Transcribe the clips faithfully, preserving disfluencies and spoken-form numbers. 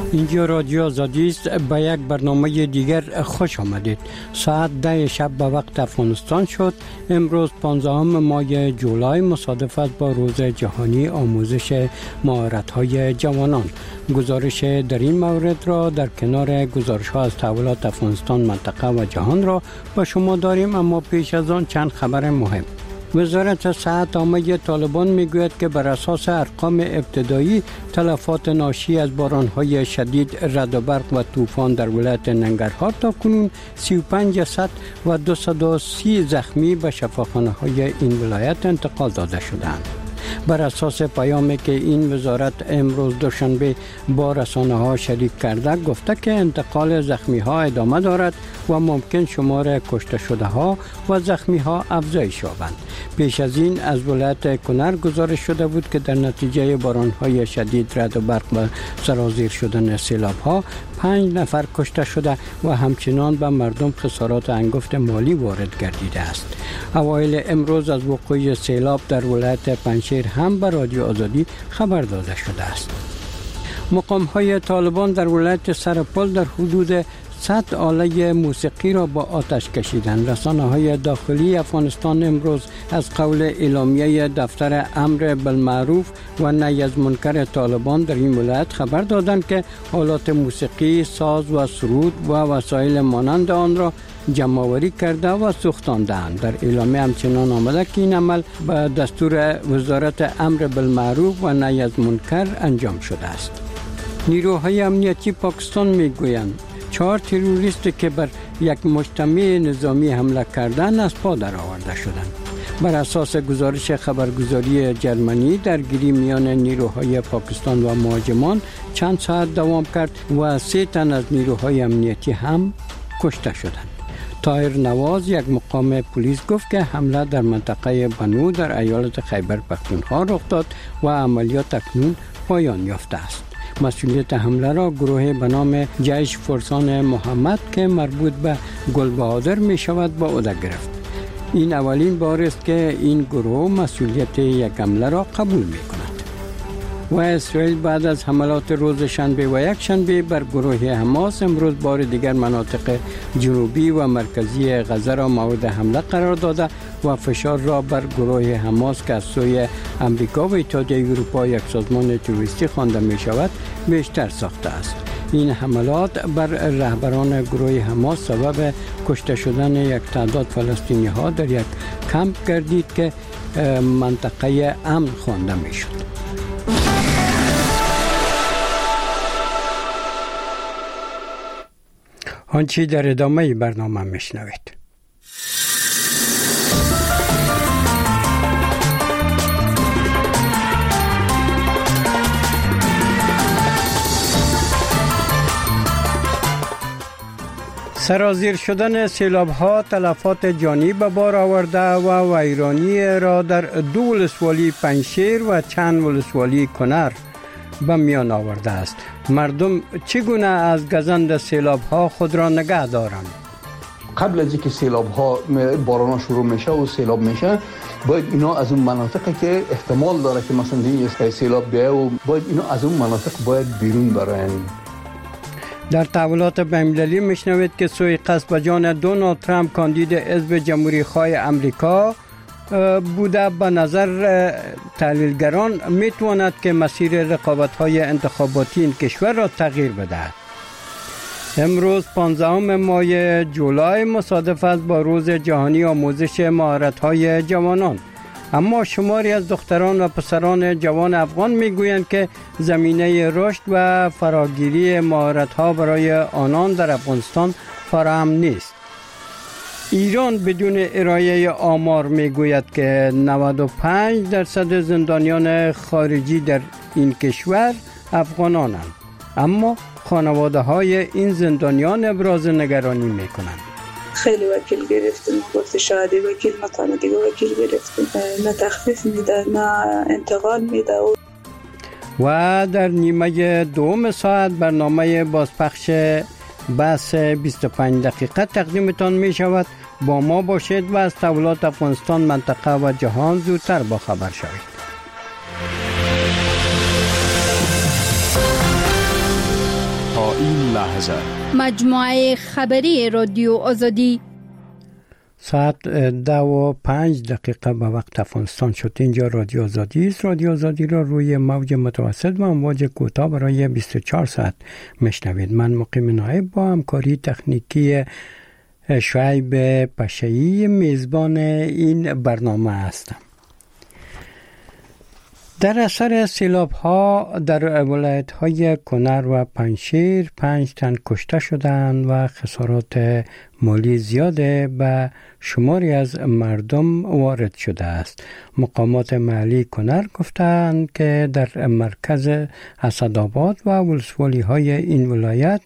اینجا رادیو آزادی است. به یک برنامه دیگر خوش آمدید. ساعت ده شب به وقت افغانستان شد. امروز پانزدهم ماه جولای مصادف است با روز جهانی آموزش مهارت‌های جوانان. گزارش در این مورد را در کنار گزارش‌ها از تحولات افغانستان، منطقه و جهان را با شما داریم، اما پیش از آن چند خبر مهم. وزارت صحت عامه طالبان میگوید که بر اساس ارقام ابتدایی تلفات ناشی از بارانهای شدید، رعد و برق و طوفان در ولایت ننگرهار تا کنون سی و پنج جسد و دویست و سی زخمی به شفاخانه‌های این ولایت انتقال داده شدند. بر اساس پیامی که این وزارت امروز دوشنبه با رسانه ها شریک کرده، گفته که انتقال زخمی ها ادامه دارد و ممکن شمار کشته شده ها و زخمی ها افزایش یابند. پیش از این از ولایت کنر گزارش شده بود که در نتیجه باران های شدید، رعد و برق و سرازیر شدن سیلاب ها پنج نفر کشته شده و همچنان به مردم خسارات انگفت مالی وارد گردیده است. اوایل امروز از وقوع سیلاب در ولایت پنجشیر هم به رادیو آزادی خبر داده شده است. مقام های طالبان در ولایت سرپل در حدود صد آله موسیقی را با آتش کشیدند. رسانه های داخلی افغانستان امروز از قول اعلامیه دفتر امر بالمعروف و نهی از منکر طالبان در این ولایت خبر دادند که آلات موسیقی، ساز و سرود و وسایل مانند آن را جمع‌آوری کرده و سوختاندند. در اعلامیه همچنان آمده که این عمل به دستور وزارت امر بالمعروف و نهی از منکر انجام شده است. نیروهای امنیتی پاکستان میگویند چهار تروریست که بر یک مجتمع نظامی حمله کردند از پا در آورده شدند. بر اساس گزارش خبرگزاری جرمنی، درگیری میان نیروهای پاکستان و مهاجمان چند ساعت دوام کرد و سه تن از نیروهای امنیتی هم کشته شدند. طاهر نواز، یک مقام پلیس، گفت که حمله در منطقه بنو در ایالت خیبر پختونخوا رخ داد و عملیات اکنون پایان یافته است. مسئولیت حمله را گروه به نام جیش فرسان محمد که مربوط به گل بهادر می شود با عهده گرفت. این اولین بار است که این گروه مسئولیت یک حمله را قبول می کند. و اسرائیل بعد از حملات روز شنبه و یک شنبه بر گروه حماس امروز بار دیگر مناطق جنوبی و مرکزی غزه را مورد حمله قرار داده و فشار را بر گروه حماس که از سوی امریکا و اتحادیه اروپا یک سازمان تروریستی خوانده می شود بیشتر ساخته است. این حملات بر رهبران گروه حماس سبب کشته شدن یک تعداد فلسطینی ها در یک کمپ گردید که منطقه امن خوانده می شد. آنچه در ادامه برنامه میشنوید. سرازیر شدن سیلاب ها تلفات جانی به بار آورده و ویرانی را در دو ولسوالی پنجشیر و چند ولسوالی کنر به میان آورده است. مردم چگونه از گزند سیلاب ها خود را نگه دارند؟ قبل از اینکه سیلاب ها باران شروع میشه و سیلاب میشه، باید اینا از اون مناطقی که احتمال داره که مثلا این سیلاب بیایه و باید اینا از اون مناطق باید بیرون برن. در تحولات بین‌المللی میشنوید که سوء قصد به جان دونالد ترامپ کاندید حزب جمهوری خواه امریکا بوده. به نظر تحلیلگران میتواند که مسیر رقابت‌های انتخاباتی این کشور را تغییر بدهد. امروز پانزدهم ماه جولای مصادف است با روز جهانی آموزش مهارت‌های جوانان، اما شماری از دختران و پسران جوان افغان میگویند که زمینه رشد و فراگیری مهارت‌ها برای آنان در افغانستان فراهم نیست. ایران بدون ارائه آمار میگوید که نود و پنج درصد زندانیان خارجی در این کشور افغانانند، اما خانواده های این زندانیان ابراز نگرانی میکنند. خیلی وکیل گرفتیم، گفت شاهدی وکیل، مثلا دیگه وکیل گرفتیم، نه تخفیف میده نه انتقال میده. و در نیمه دوم ساعت برنامه بازپخش بحث بیست و پنج دقیقه تقدیمتان می شود. با ما باشید و از تحولات افغانستان، منطقه و جهان زودتر با خبر شوید. این لحظه مجموعه خبری رادیو آزادی. ساعت ده و پنج دقیقه به وقت افغانستان شد. اینجا رادیو آزادی است. رادیو آزادی را روی موج متوسط و امواج کوتاه برای بیست و چهار ساعت میشنوید. من مقیم نایب با همکاری تکنیکی شعیب پشه‌ای میزبان این برنامه هستم. در اثر سیلاب ها در ولایت های کنر و پنجشیر پنج تن کشته شدند و خسارات مالی زیاد به شماری از مردم وارد شده است. مقامات محلی کنر گفتند که در مرکز اسدآباد و ولسوالی های این ولایت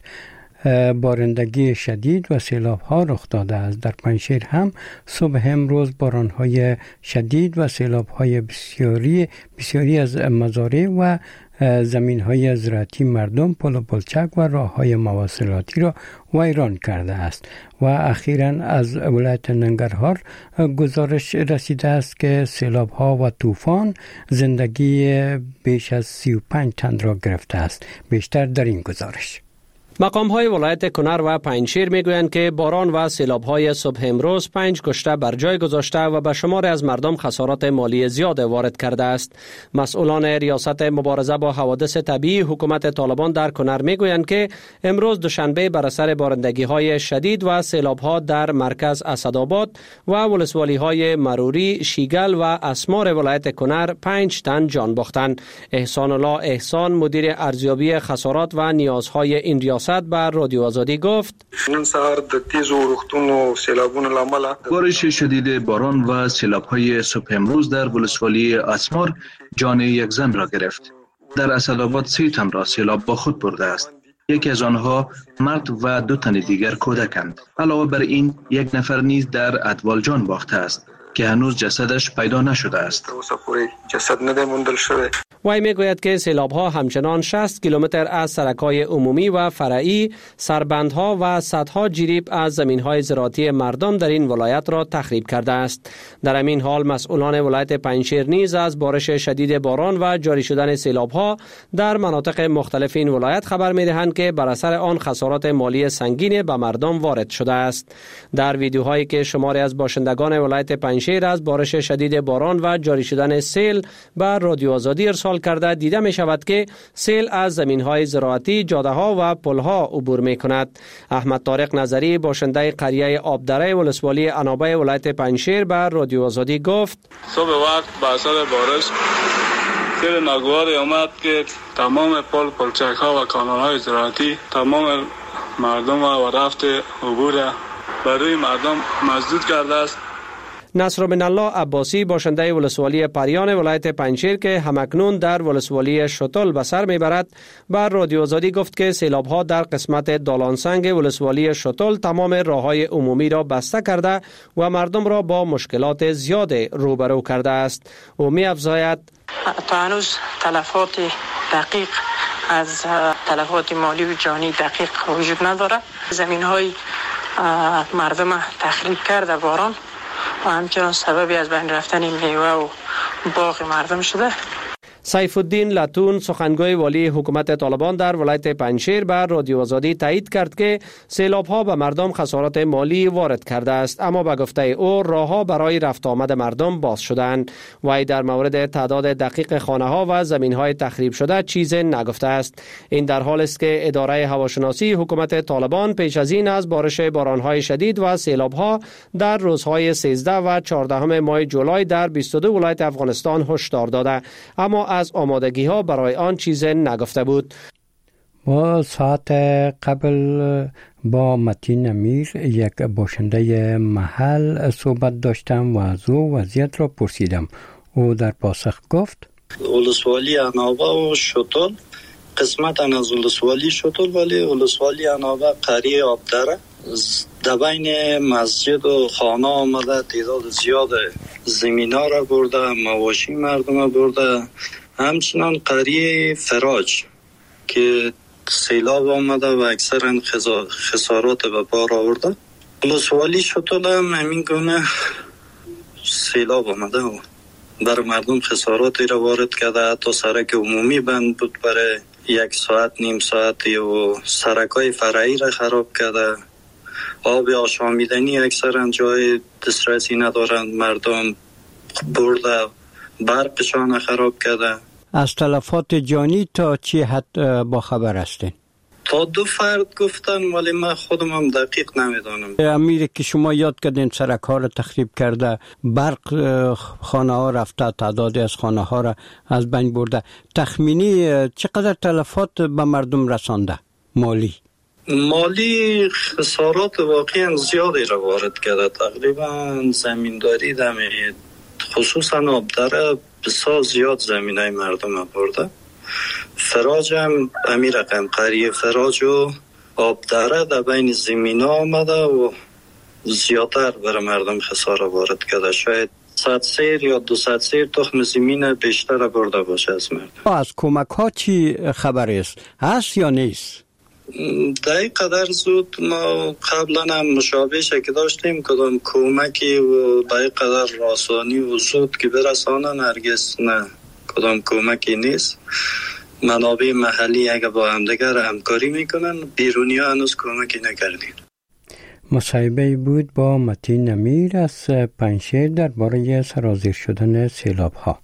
بارندگی شدید و سیلاب ها رخ داده است. در پنجشیر هم صبح امروز باران های شدید و سیلاب های بسیاری بسیاری از مزارع و زمین های زراعتی مردم، پل و پلچک و راه های مواصلاتی را ویران کرده است. و اخیراً از ولایت ننگرهار گزارش رسیده است که سیلاب ها و طوفان زندگی بیش از سی و پنج تن را گرفته است. بیشتر در این گزارش. مقام های ولایت کنر و پنجشیر میگویند که باران و سیلاب های صبح امروز پنج کشته بر جای گذاشته و به شمار از مردم خسارات مالی زیاد وارد کرده است. مسئولان ریاست مبارزه با حوادث طبیعی حکومت طالبان در کنر میگویند که امروز دوشنبه بر اثر بارندگی های شدید و سیلاب ها در مرکز اسدآباد و ولسوالی های مروری، شیگل و اسمار ولایت کنر پنج تن جان باختند. احسان الله احسان مدیر ارزیابی خسارات و نیازهای این ریاست بر رادیو آزادی گفت: نن سهار د تیزو ورښتونو و سیلابونو له امله بارش شدید باران و سیلاب‌های صبح امروز در ولسوالی اسمار جان یک زن را گرفت. در اسدآباد سه تن را سیلاب با خود برده است. یکی از آنها مرد و دو تن دیگر کودکند. علاوه بر این یک نفر نیز در ادوال جان باخته است که هنوز جسدش پیدا نشده است. جسد نده موندل شده. وی میگوید که سیلاب‌ها همچنان شصت کیلومتر از سرک‌های عمومی و فرعی، سربندها و صدها جریب از زمین‌های زراعتی مردم در این ولایت را تخریب کرده است. در همین حال مسئولان ولایت پنجشیر نیز از بارش شدید باران و جاری شدن سیلاب‌ها در مناطق مختلف این ولایت خبر می‌دهند که بر اثر آن خسارات مالی سنگین به مردم وارد شده است. در ویدیوهایی که شماری از باشندگان ولایت پنجشیر از بارش شدید باران و جاری شدن سیل بر رادیو آزادی ارسال کرده دیده می شود که سیل از زمین‌های زراعتی، جاده‌ها و پل‌ها عبور می‌کند. احمد طارق نظری باشنده قریه آبدره ولسوالی عنابه ولایت پنجشیر بر رادیو آزادی گفت: صبح وقت با اثر بارش سیل ناگواری آمد که تمام پل، پلچک‌ها و کانال‌های زراعتی تمام مردم و رفت عبور برای مردم مسدود کرده است. نصر بن الله عباسی باشنده ولسوالی پریان ولایت پنجشیر که همکنون در ولسوالی شتل به سر میبرد بر رادیو آزادی گفت که سیلاب‌ها در قسمت دالانسنگ ولسوالی شتل تمام راه‌های عمومی را بسته کرده و مردم را با مشکلات زیاد روبرو کرده است. او می‌افزاید: تا هنوز تلفات دقیق از تلفات مالی و جانی دقیق وجود نداره. زمین‌های مردم تخریب کرده باران و همچنان سببی از بین رفتن میوه و باغ مردم شده. سیف الدین لتون سخنگوی والی حکومت طالبان در ولایت پنجشیر بر رادیو آزادی تایید کرد که سیلاب‌ها به مردم خسارات مالی وارد کرده است، اما به گفته او راه‌ها برای رفت آمد مردم باز شدند. وی در مورد تعداد دقیق خانه‌ها و زمین‌های تخریب شده چیزی نگفته است. این در حالی است که اداره هواشناسی حکومت طالبان پیش از این از بارش باران‌های شدید و سیلاب‌ها در روزهای سیزده و چهارده ماه جولای در بیست و دو ولایت افغانستان هشدار داده، اما از آمادگی ها برای آن چیز نگفته بود. و ساعت قبل با متین امیر یک باشنده محل صحبت داشتم و از او وضعیت را پرسیدم. او در پاسخ گفت: ولسوالی عنابه و شتل قسمت از ولسوالی شتل ولی ولسوالی عنابه قریه آبدره در بین مسجد و خانه آمده تعداد زیاد زمینا را برده، مواشی مردم را برده. همچنان قریه فراج که سیلاب آمده و اکثرا خسارات به بار آورده. ولسوالی شتل هم همین گونه سیلاب آمده و برای مردم خساراتی را وارد کرده. حتی سرک عمومی بند بود برای یک ساعت نیم ساعتی و سرکای فرعی را خراب کرده. آب آشامیدنی اکثرا جای دسترسی ندارند مردم، برده برقشان خراب کرده. از تلفات جانی تا چی حد با خبر هستین؟ تا دو فرد گفتن ولی من خودم هم دقیق نمیدانم. امیر که شما یاد کردین سرک ها را تخریب کرده، برق خانه ها رفته، تعدادی از خانه ها را از بین برده، تخمینی چقدر تلفات به مردم رسانده مالی؟ مالی خسارات واقعا زیادی را وارد کرده. تقریبا زمینداری دمید خصوصا آبدره بسیار زیاد زمینای مردم برده. فراج هم امیر رقم قریه فراج و آبدره در بین زمین ها آمده و زیادتر برای مردم خساره وارد کرده. شاید صد سیر یا دو صد سیر تخم زمین بیشتر برده باشه از مردم. از کمک ها چی خبر است؟ هست یا نیست؟ در این قدر زود ما قبلا هم مشابه که داشتیم کدام کمکی و در این قدر راسانی و زود که برسانن هرگز نه، کدام کمکی نیست. منابع محلی اگه با همدیگر همکاری میکنن، بیرونی ها هنوز کمکی نکردین. مصاحبه بود با متین امیر از پنجشیر درباره سرازیر شدن سیلاب ها.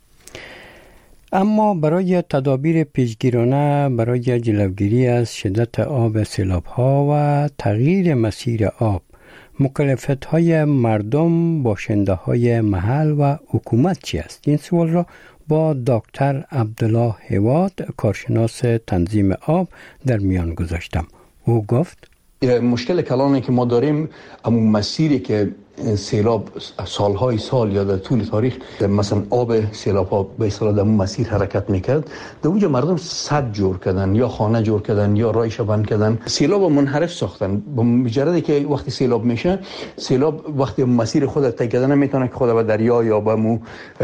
اما برای تدابیر پیشگیرانه برای جلوگیری از شدت آب سیلاب ها و تغییر مسیر آب، مکلفیت های مردم، باشنده های محل و حکومت چی است؟ این سوال را با دکتر عبدالله هواد، کارشناس تنظیم آب، در میان گذاشتم. او گفت مشکل کلانی که ما داریم اما مسیری که سیلاب سالهای سال یا در طول تاریخ مثلا آب سیلاب ها به اصطلاح در مسیر حرکت میکرد، در اونجا مردم سد جور کردن یا خانه جور کردن یا رایش بند کردن، سیلاب منحرف ساختن. به مجردی که وقتی سیلاب میشه، سیلاب وقتی مسیر خود طی کردن نمیتونه که خود به دریا یا به مو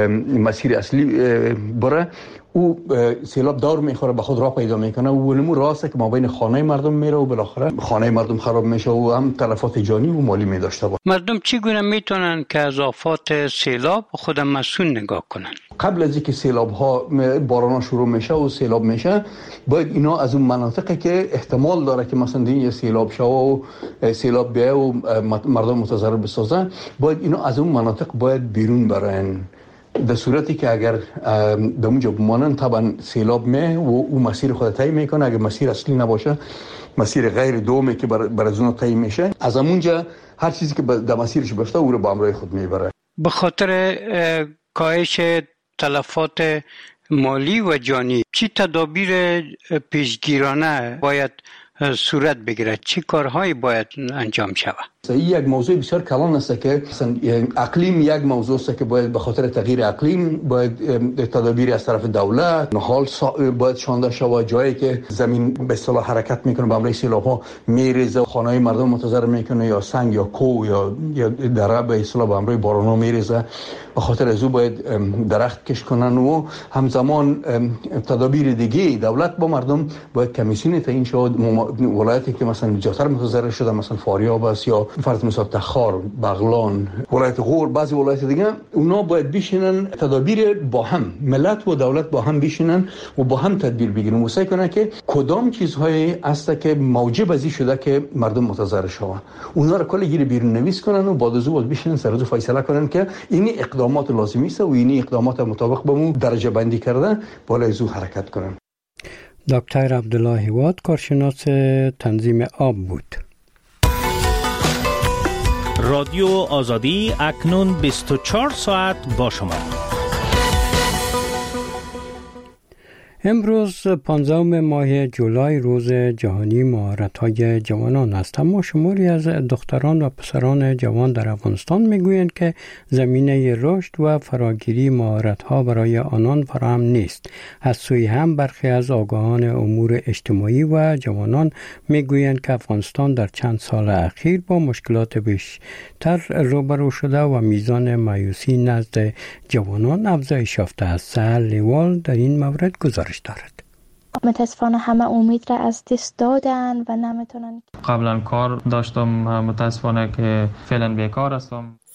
مسیر اصلی بره، او سیلاب دور میخوره به خود راه پیدا میکنه و ولمو راسته که ما بین خانه مردم میره و بالاخره خانه مردم خراب میشه و هم تلفات جانی و مالی میداشته باشه. مردم چگونه میتونن که از آفات سیلاب خود مسئول نگاه کنن؟ قبل از اینکه سیلاب ها باران شروع میشه و سیلاب میشه، باید اینا از اون مناطقی که احتمال داره که مثلا این سیلاب شه و سیلاب بیه و مردم متضرر بسازن، باید اینا از اون مناطق باید بیرون برن. در صورتی که اگر در اونجا بمانن طبعا سیلاب می و او مسیر خود طی میکنه. اگر مسیر اصلی نباشه، مسیر غیر دومی که بر از اون طی میشه، از اونجا هر چیزی که در مسیرش باشه او رو با همراه خود میبره. به خاطر کاهش تلفات مالی و جانی، چی تدابیر پیشگیرانه باید صورت بگیرد؟ چی کارهایی باید انجام شود؟ این یک موضوع بسیار کلان است که اقلیم یک موضوع است که باید به خاطر تغییر اقلیم باید تدابیر از طرف دولت حال باید شانده شود. جایی که زمین به اصطلاح حرکت میکنه به همراه سیلاب‌ها میریزه، خانه‌های مردم متضرر میکنه، یا سنگ یا کوه یا یا دره به اصطلاح به همراه باران‌ها میریزه. به خاطر از او باید درخت کش کنن و همزمان تدابیر دیگه دولت با مردم باید کمیسیون تعیین شود. ولایتی که مثلا زیادتر متضرر شده، مثلا فاریاب است یا فرض مثلا تخار، بغلان، ولایت غور، بعضی ولایت دیگه، اونا باید بشینن تدابیر با هم، ملت و دولت با هم بشینن و با هم تدبیر بگیرن و سعی کنن که کدام چیزهایی است که موجب ازی شده که مردم متضرر شوند، اونا رو کلی گیر بیرون نویس کنن و بعد از اون بشینن سر و فیصله کنن که این اقدامات لازمی است و این اقدامات مطابق به مو درجه بندی کردن بالا از حرکت کنن. دکتر عبدالله هواد، کارشناس تنظیم آب بود. رادیو آزادی اکنون بیست و چهار ساعت با شما. امروز پانزدهم ماه جولای روز جهانی مهارت‌های جوانان است، اما شماری از دختران و پسران جوان در افغانستان میگویند که زمینه رشد و فراگیری مهارت‌ها برای آنان فراهم نیست. از سوی هم برخی از آگاهان امور اجتماعی و جوانان میگویند که افغانستان در چند سال اخیر با مشکلات بیشتر روبرو شده و میزان مایوسی نزد جوانان افزایش یافته است. سهل لیوال در این مورد گزارش دارد. متاسفانه همه امید را از دست دادن و نمیتونن. قبلا کار داشتم، متاسفانه که فعلا بیکار هستم.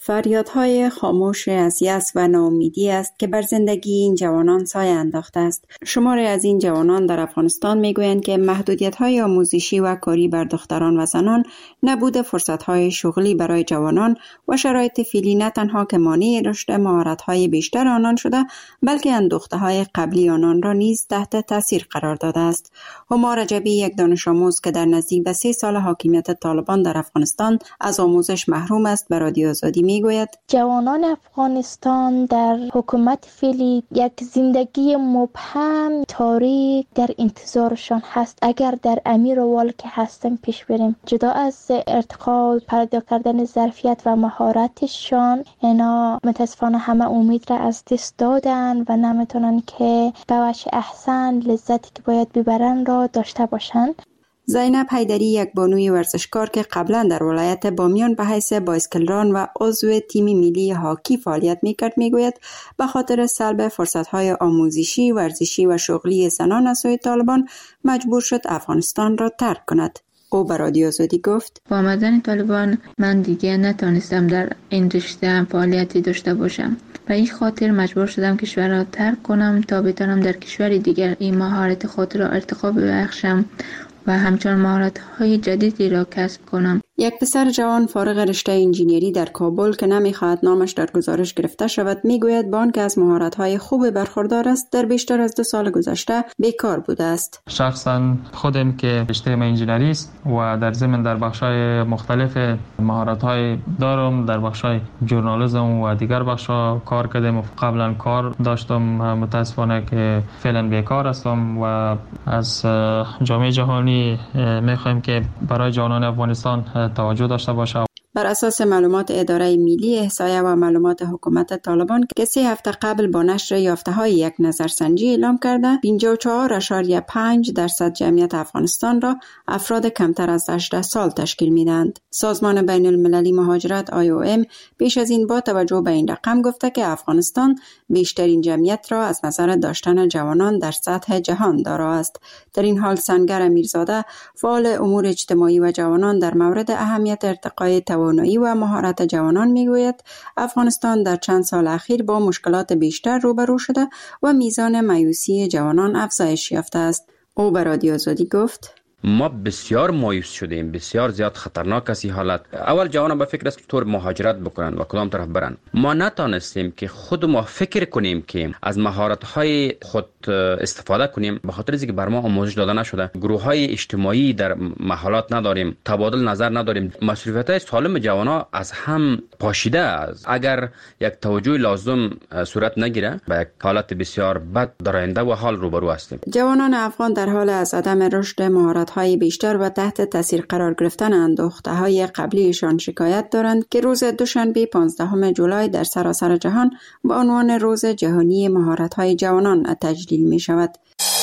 فریادهای خاموش از یأس و ناامیدی است که بر زندگی این جوانان سایه انداخته است. شماری از این جوانان در افغانستان میگویند که محدودیت‌های آموزشی و کاری بر دختران و زنان، نبود فرصت‌های شغلی برای جوانان و شرایط فعلی نه تنها که مانع رشد مهارت‌های بیشتر آنان شده، بلکه اندوخته‌های قبلی آنان را نیز تحت تاثیر قرار داده است. هما رجبی، یک دانش آموز که در نزدیک به سه سال حاکمیت طالبان در افغانستان از آموزش محروم است، به رادیو آزادی میگوید جوانان افغانستان در حکومت فعلی یک زندگی مبهم، تاریک در انتظارشان هست. اگر در امیر وال که هستن پیش بریم، جدا از ارتقا پیدا کردن ظرفیت و مهارتشان، اینا متاسفانه همه امید را از دست دادن و نمیتونن که به وجه احسن لذتی که باید ببرن را داشته باشن. زینب حیدری، یک بانوی ورزشکار که قبلا در ولایت بامیان به حیث بایسکلران و عضو تیم ملی هاکی فعالیت میکرد، میگوید به خاطر سلب فرصتهای آموزشی، ورزشی و شغلی زنان از سوی طالبان مجبور شد افغانستان را ترک کند. او به رادیو آزادی گفت: با آمدن طالبان من دیگه نتونستم در این رشته فعالیتی داشته باشم و این خاطر مجبور شدم کشور را ترک کنم تا بتونم در کشور دیگر این مهارت خود را ارتقا ببخشم و همچنان مهارت‌های جدیدی را کسب کنم. یک پسر جوان فارغ رشته انجینری در کابل که نمی‌خواهد نامش در گزارش گرفته شود، میگوید با آنکه از مهارت‌های خوب برخوردار است، در بیشتر از دو سال گذشته بیکار بوده است. شخصا خودم که رشته انجینری است و در ضمن در بخش‌های مختلف مهارت‌های دارم، در بخش‌های ژورنالیسم و دیگر بخش‌ها کار کردم و قبلا کار داشتم. متأسفانه که فعلا بیکار هستم و از جامعه جهانی می‌خوایم که برای جوانان افغانستان توجه داشته باشه. بر اساس معلومات اداره ملی احصایه و معلومات حکومت طالبان که سه هفته قبل با نشر یافته‌های یک نظرسنجی اعلام کرده، پنجاه و چهار اشاریه پنج درصد جمعیت افغانستان را افراد کمتر از هجده سال تشکیل میدهند. سازمان بین المللی مهاجرت آی او ام پیش از این با توجه به این رقم گفته که افغانستان بیشترین جمعیت را از نظر داشتن جوانان در سطح جهان دارا است. در این حال سنگر امیرزاده، فعال امور اجتماعی و جوانان، در مورد اهمیت ارتقای توانایی و مهارت جوانان میگوید افغانستان در چند سال اخیر با مشکلات بیشتر روبرو شده و میزان مایوسی جوانان افزایش یافته است. او به رادیو آزادی گفت: ما بسیار مایوس شدیم، بسیار زیاد خطرناک است این حالت. اول جوانان به فکر است که طور مهاجرت بکنن و کدام طرف برن. ما نتانستیم که خود ما فکر کنیم که از مهارت های خود استفاده کنیم، به خاطر اینکه بر ما آموزش داده نشده. گروه های اجتماعی در محلات نداریم، تبادل نظر نداریم. مسئولیت های سالم جوانان از هم پاشیده است. اگر یک توجه لازم صورت نگیره، به یک حالت بسیار بد در آینده و حال روبرو هستیم. جوانان افغان در حال از عدم رشد مهارت های بیشتر و تحت تاثیر قرار گرفتن اندوخته های قبلیشان شکایت دارند که روز دوشنبه پانزدهم جولای در سراسر جهان با عنوان روز جهانی مهارت های جوانان تجلیل می شود.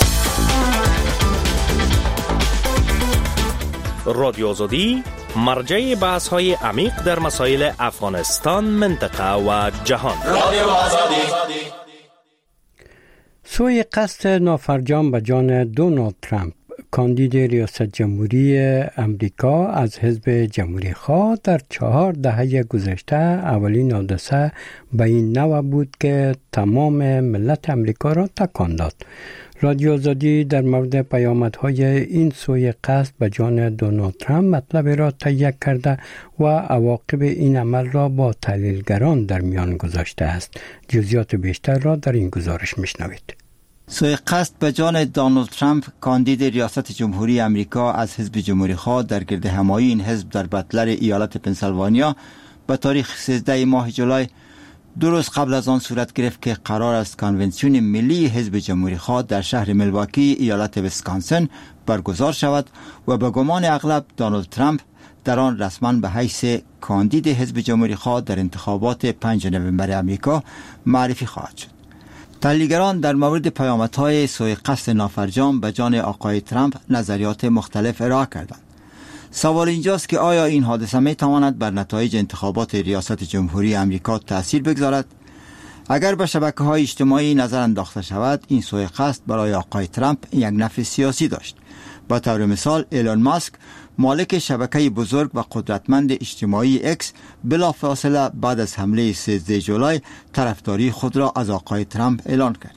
رادیو آزادی مرجع بحث های عمیق در مسائل افغانستان، منطقه و جهان. رادیو آزادی. سوی قصد نافرجام به جان دونالد ترامپ، کاندید ریاست جمهوری امریکا از حزب جمهوری خواه، در چهار دهه گذشته اولین حادثه به این نوع بود که تمام ملت امریکا را تکان داد. رادیو آزادی در مورد پیامدهای این سوی قصد به جان دونالد ترامپ مطلب را تهیه کرده و عواقب این عمل را با تحلیلگران در میان گذاشته است. جزئیات بیشتر را در این گزارش میشنوید. سوی قصد به جان دونالد ترامپ، کاندید ریاست جمهوری امریکا از حزب جمهوری خواه، در گرد همایی این حزب در بتلر ایالت پنسیلوانیا به تاریخ سیزده ماه جولای، دو روز قبل از آن صورت گرفت که قرار است کنونسیون ملی حزب جمهوری خواه در شهر میلواکی ایالت ویسکانسن برگزار شود و به گمان اغلب دونالد ترامپ در آن رسما به حیث کاندید حزب جمهوری خواه در انتخابات پنجم نوامبر امریکا معرفی خواهد شد. تحلیلگران در مورد پیامدهای سوی قصد نافرجام به جان آقای ترامپ نظریات مختلف ارائه کردند. سوال اینجاست که آیا این حادثه می تواند بر نتایج انتخابات ریاست جمهوری امریکا تأثیر بگذارد؟ اگر به شبکه‌های اجتماعی نظر انداخته شود، این سوی قصد برای آقای ترامپ یک نفع سیاسی داشت. با طور مثال ایلون ماسک مالک شبکه بزرگ و قدرتمند اجتماعی اکس بلافاصله بعد از حمله سیزده جولای طرفداری خود را از آقای ترامپ اعلان کرد.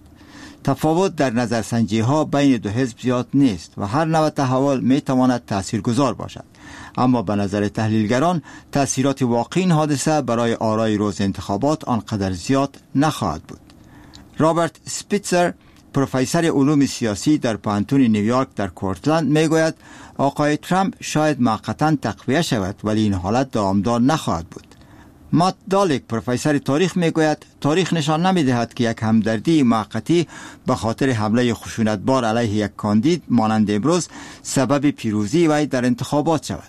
تفاوت در نظرسنجی ها بین دو حزب زیاد نیست و هر نوع تحول می تواند تاثیرگذار باشد، اما به نظر تحلیلگران تاثیرات واقعی این حادثه برای آرای روز انتخابات آنقدر زیاد نخواهد بود. رابرت سپیتزر، پروفسور علوم سیاسی در پانتون نیویورک در کورتلند، میگوید آقای ترامپ شاید موقتا تقویه شود ولی این حالت دامدار نخواهد بود. مات دالک، پروفسور تاریخ، میگوید تاریخ نشان نمیدهد که یک همدردی موقتی به خاطر حمله خشونتبار علیه یک کاندید مانند امروز سبب پیروزی وی در انتخابات شود.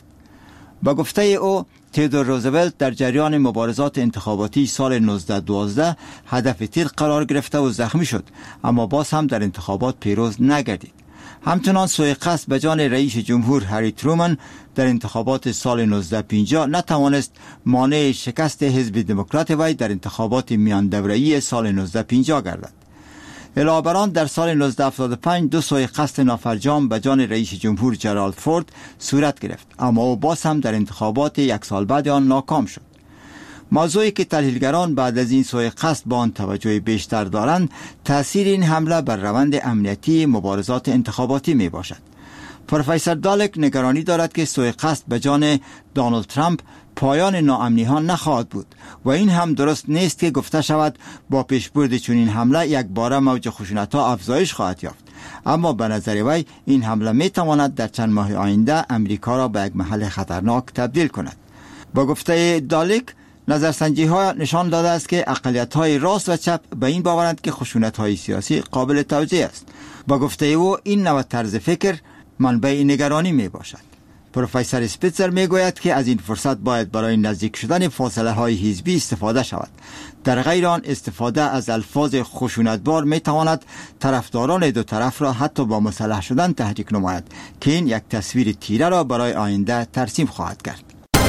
با گفته او، تئودور روزولت در جریان مبارزات انتخاباتی سال نوزده دوازده هدف تیر قرار گرفته و زخمی شد، اما باز هم در انتخابات پیروز نگردید. همچنان سوء قصد به جان رئیس جمهور هری ترومن در انتخابات سال نوزده پنجاه نتوانست مانع شکست حزب دموکرات وی در انتخابات میان دوره‌ای سال نوزده پنجاه گردد. علاوه بر آن در سال نوزده هفتاد و پنج دو سوء قصد نافرجام به جان رئیس جمهور جرالد فورد صورت گرفت، اما او باز هم در انتخابات یک سال بعد آن ناکام شد. موضوعی که تحلیلگران بعد از این سوء قصد با آن توجه بیشتر دارند، تأثیر این حمله بر روند امنیتی مبارزات انتخاباتی می باشد. پروفسور دالک نگرانی دارد که سوء قصد به جان دونالد ترامپ پایان ناامنی ها نخواهد بود و این هم درست نیست که گفته شود با پیشبرد چنین حمله یک باره موج خشونت ها افزایش خواهد یافت، اما به نظر وی این حمله می تواند در چند ماه آینده امریکا را به یک محل خطرناک تبدیل کند. با گفته دالک، نظرسنجی ها نشان داده است که اقلیت های راست و چپ به این باورند که خشونت های سیاسی قابل توجیه است. با گفته او، این نوع طرز فکر منبع نگرانی می باشد. پروفسور اسپیتزر می گوید که از این فرصت باید برای نزدیک شدن فاصله های حزبی استفاده شود. در غیر آن استفاده از الفاظ خشونتبار می تواند طرفداران دو طرف را حتی با مسلح شدن تحریک نماید که این یک تصویر تیره را برای آینده ترسیم خواهد کرد.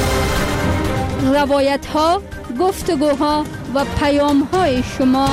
روایت ها، گفتگوها و پیام های شما.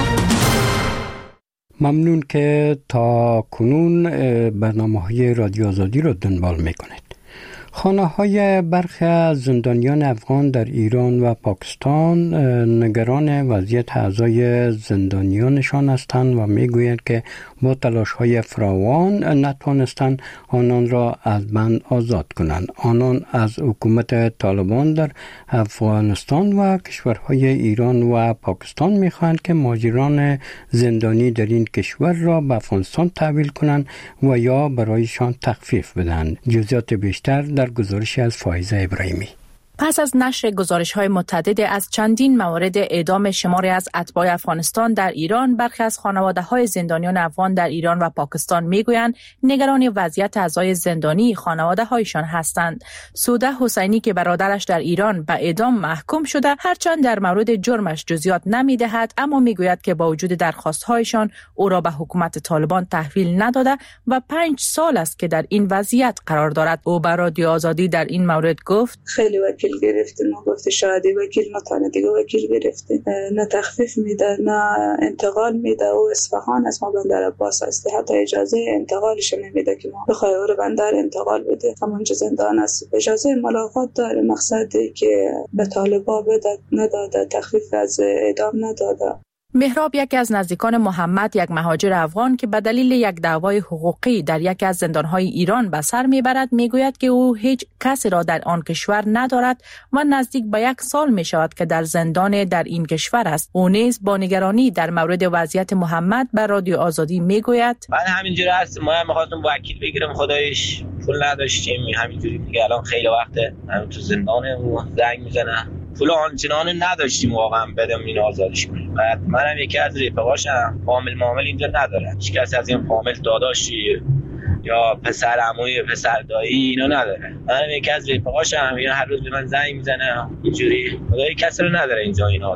ممنون که تا کنون برنامه های رادیو آزادی را دنبال میکنید. خانه های برخی از زندانیان افغان در ایران و پاکستان نگران وضعیت اعضای زندانیانشان هستند و میگویند که با تلاش های فراوان نتوانستند آنان را از بند آزاد کنند. آنان از حکومت طالبان در افغانستان و کشورهای ایران و پاکستان میخواهند که مهاجران زندانی در این کشور را به افغانستان تحویل کنند و یا برایشان تخفیف بدهند. جزئیات بیشتر در گزارش از فائزه ابراهیمی. پس از نشر گزارش‌های متعدد از چندین مورد اعدام شماری از اتباع افغانستان در ایران، برخی از خانواده‌های زندانیان افغان در ایران و پاکستان می‌گویند نگران وضعیت اعضای زندانی خانواده‌هایشان هستند. سوده حسینی که برادرش در ایران به اعدام محکوم شده، هرچند در مورد جرمش جزئیات نمی‌دهد، اما می‌گوید که با وجود درخواست‌هایشان او را به حکومت طالبان تحویل نداده و پنج سال است که در این وضعیت قرار دارد. او به رادیو آزادی در این مورد گفت: خیلی وکیل گرفتیم و گفت شادی وکیل متانه دیگه وکیل گرفتیم، نه تخفیف میده نه انتقال میده. و اصفهان از ما بندر عباس است، حتی اجازه انتقالش نمیده که ما بخوای او رو بندر انتقال بده. همونجا زندان است، اجازه ملاقات داره، مقصدی که به طالبا بده نداده، تخفیف از اعدام نداده. مهراب، یکی از نزدیکان محمد، یک مهاجر افغان که به دلیل یک دعوای حقوقی در یکی از زندانهای ایران به سر میبرد، میگوید که او هیچ کسی را در آن کشور ندارد و نزدیک به یک سال می شود که در زندان در این کشور است. او نیز با نگرانی در مورد وضعیت محمد به رادیو آزادی میگوید: من همینجوری هست، ما هم می‌خواستم وکیل بگیرم، خدایش پول نداشتیم، همینجوری دیگه الان خیلی وقته همین تو زندانه و زنگ میزنه، پول آنچنان نداشتیم واقعا بدم این آزادش کنیم. بعد منم یکی از رفقاشم، فامیل معامل اینجا نداره، هیچ کسی از این فامیل داداشی یا پسر عموی پسر دایی اینا نداره. منم یکی از رفقاشم، اینا هر روز به من زنگ میزنه اینجوری، خدای کسی رو نداره اینجا این آزاد.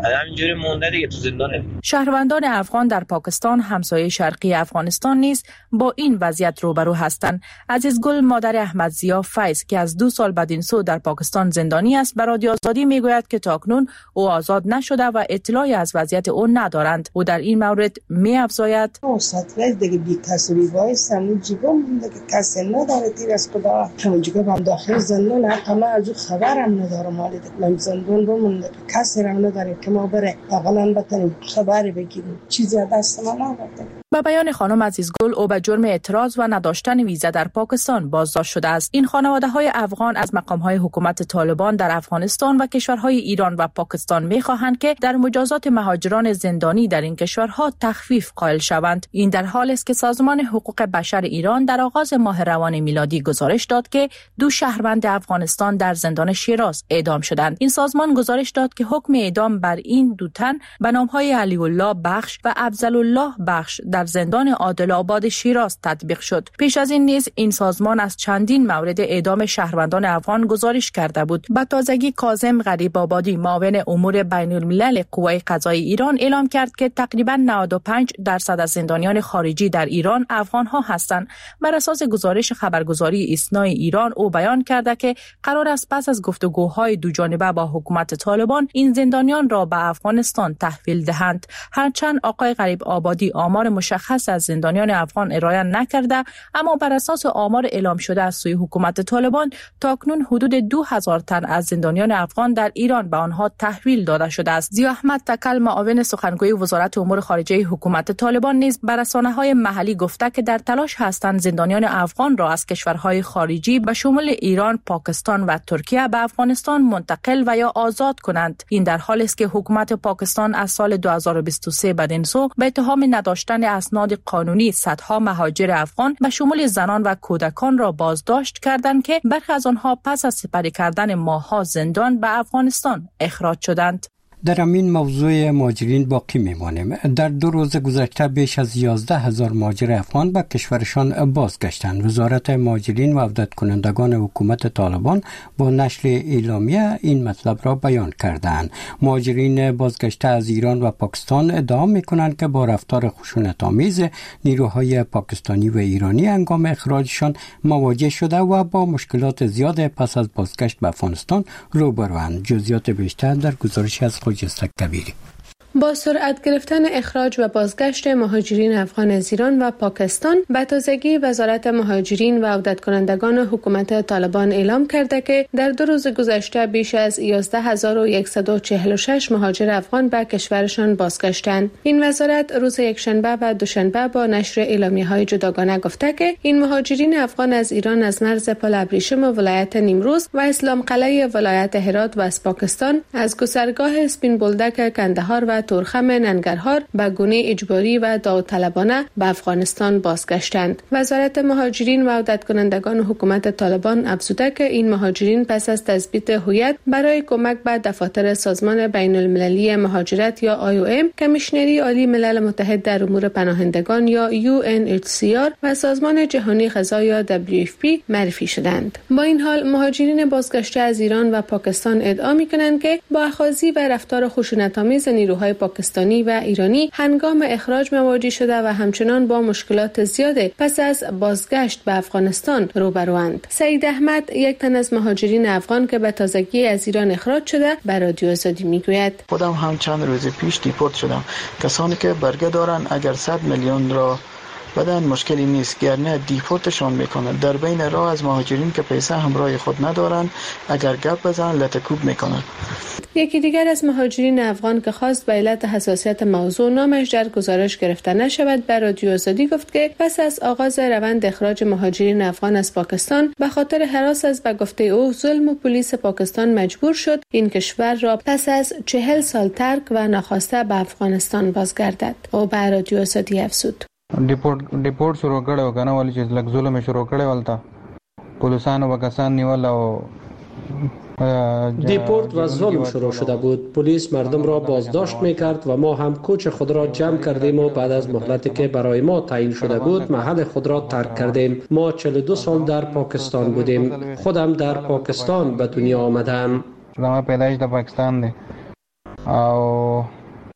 همینجوری مونده دیگه تو زندان. شهروندان افغان در پاکستان همسایه شرقی افغانستان نیز با این وضعیت روبرو هستند. عزیزگل مادر احمدضیا فیض که از دو سال بدین سو در پاکستان زندانی است به رادیو آزادی میگوید که تاکنون او آزاد نشده و اطلاعی از وضعیت او ندارند. او در این مورد می‌افزاید: اوساتوی دیگه بی کسری وایسن جیبم دیگه کسی نداره تیر از خدا همون جیبم هم داخل زندان اما از خبرم ندارم مالی من زندان بمونده کسی هم نداره که ما بره اقلا بتونیم خبری بگیریم چیزی دست ما نبرده. با بیان خانم عزیزگل او به جرم اعتراض و نداشتن ویزا در پاکستان بازداشت شده است. این خانواده‌های افغان از مقام‌های حکومت طالبان در افغانستان و کشورهای ایران و پاکستان می‌خواهند که در مجازات مهاجران زندانی در این کشورها تخفیف قائل شوند. این در حالی است که سازمان حقوق بشر ایران در آغاز ماه روان میلادی گزارش داد که دو شهروند افغانستان در زندان شیراز اعدام شدند. این سازمان گزارش داد که حکم اعدام بر این دو تن به نام‌های علی الله بخش و افضل الله بخش در زندان عادل آباد شیراز تطبیق شد. پیش از این نیز این سازمان از چندین مورد اعدام شهروندان افغان گزارش کرده بود. به تازگی کاظم غریب آبادی معاون امور بین الملل قوای قضایی ایران اعلام کرد که تقریباً نود و پنج درصد از زندانیان خارجی در ایران افغان ها هستند. بر اساس گزارش خبرگزاری ایسنا ایران او بیان کرده که قرار است پس از گفتگوهای دو جانبه با حکومت طالبان این زندانیان را به افغانستان تحویل دهند. هرچند آقای غریب آبادی آمار مشخص از زندانیان افغان ارائه نکرده، اما بر اساس آمار اعلام شده از سوی حکومت طالبان تاکنون حدود دو هزار تن از زندانیان افغان در ایران به آنها تحویل داده شده است. ضیا احمد تکل معاون سخنگوی وزارت امور خارجه حکومت طالبان نیز بر رسانه‌های محلی گفته که در تلاش هستند زندانیان افغان را از کشورهای خارجی به شمول ایران، پاکستان و ترکیه به افغانستان منتقل و یا آزاد کنند. این در حالی است که حکومت پاکستان از سال دو هزار و بیست و سه بدین سو به اتهام نداشتن اسناد قانونی صدها مهاجر افغان به شمول زنان و کودکان را بازداشت کردند که برخی از آنها پس از سپری کردن ماه‌ها زندان به افغانستان اخراج شدند. در همین موضوع مهاجرین باقی میمانیم. در دو روز گذشته بیش از یازده هزار مهاجر افغان به کشورشان بازگشتند. وزارت مهاجرین و عودت کنندگان حکومت طالبان با نشر اعلامیه این مطلب را بیان کردند. مهاجرین بازگشته از ایران و پاکستان ادعا میکنند که با رفتار خشونت‌آمیز نیروهای پاکستانی و ایرانی هنگام اخراجشان مواجه شده و با مشکلات زیاد پس از بازگشت به افغانستان روبروند. جزئیات بیشتر در گزارش از خجسته کبیری. با سرعت گرفتن اخراج و بازگشت مهاجرین افغان از ایران و پاکستان، به تازگی وزارت مهاجرین و عودت کنندگان حکومت طالبان اعلام کرده که در دو روز گذشته بیش از یازده هزار و صد و چهل و شش مهاجر افغان به کشورشان بازگشتند. این وزارت روز یکشنبه و دوشنبه با نشر اعلامیه‌های جداگانه گفته که این مهاجرین افغان از ایران از مرز پل ابریشم ولایت نیمروز و اسلام قلعه ولایت هرات و از پاکستان از گذرگاه اسپین بولدک کندهار و تورخم ننگرهار به گونه اجباری و داوطلبانه به افغانستان بازگشتند. وزارت مهاجرین و عودت کنندگان حکومت طالبان افزوده که این مهاجرین پس از تثبیت هویت برای کمک به دفاتر سازمان بین المللی مهاجرت یا آی او ام، کمیشنری عالی ملل متحد در امور پناهندگان یا یو ان اچ سی آر و سازمان جهانی غذا یا دبلیو اف پی معرفی شدند. با این حال مهاجرین بازگشته از ایران و پاکستان ادعا می‌کنند که با اخاذی و رفتار خشونت‌آمیز نیروهای پاکستانی و ایرانی هنگام اخراج مواجه شده و همچنان با مشکلات زیاد پس از بازگشت به افغانستان روبروند. سعید احمد، یک تن از مهاجرین افغان که به تازگی از ایران اخراج شده، به رادیو آزادی میگوید: خودم هم چند روز پیش دیپورت شدم. کسانی که برگه دارن اگر صد میلیون را بدن مشکلی نیست، گرنه دیپورتشان میکنند. در بین راه از مهاجرین که پیسه همراه خود ندارند اگر گپ بزنن لطکوب میکنند. یکی دیگر از مهاجرین افغان که خواست به علت حساسیت موضوع نامش در گزارش گرفته نشود به رادیو آزادی گفت که پس از آغاز روند اخراج مهاجرین افغان از پاکستان به خاطر هراس از به گفته او ظلم و پلیس پاکستان مجبور شد این کشور را پس از چهل سال ترک و ناخواسته به افغانستان بازگردد. او به رادیو آزادی افزود: ډیپورت ډیپورت شروع کړو کنه ولی چې لږ ظلم شروع کړي ولته پولیسانو وکسان نیول او دیپورت و ظلم شروع شده بود. پلیس مردم را بازداشت میکرد و ما هم کوچ خود را جمع کردیم و بعد از مهلتی که برای ما تعیین شده بود محل خود را ترک کردیم. ما چهل و دو سال در پاکستان بودیم. خودم در پاکستان به دنیا آمدم. زما پیدایش در پاکستان دی او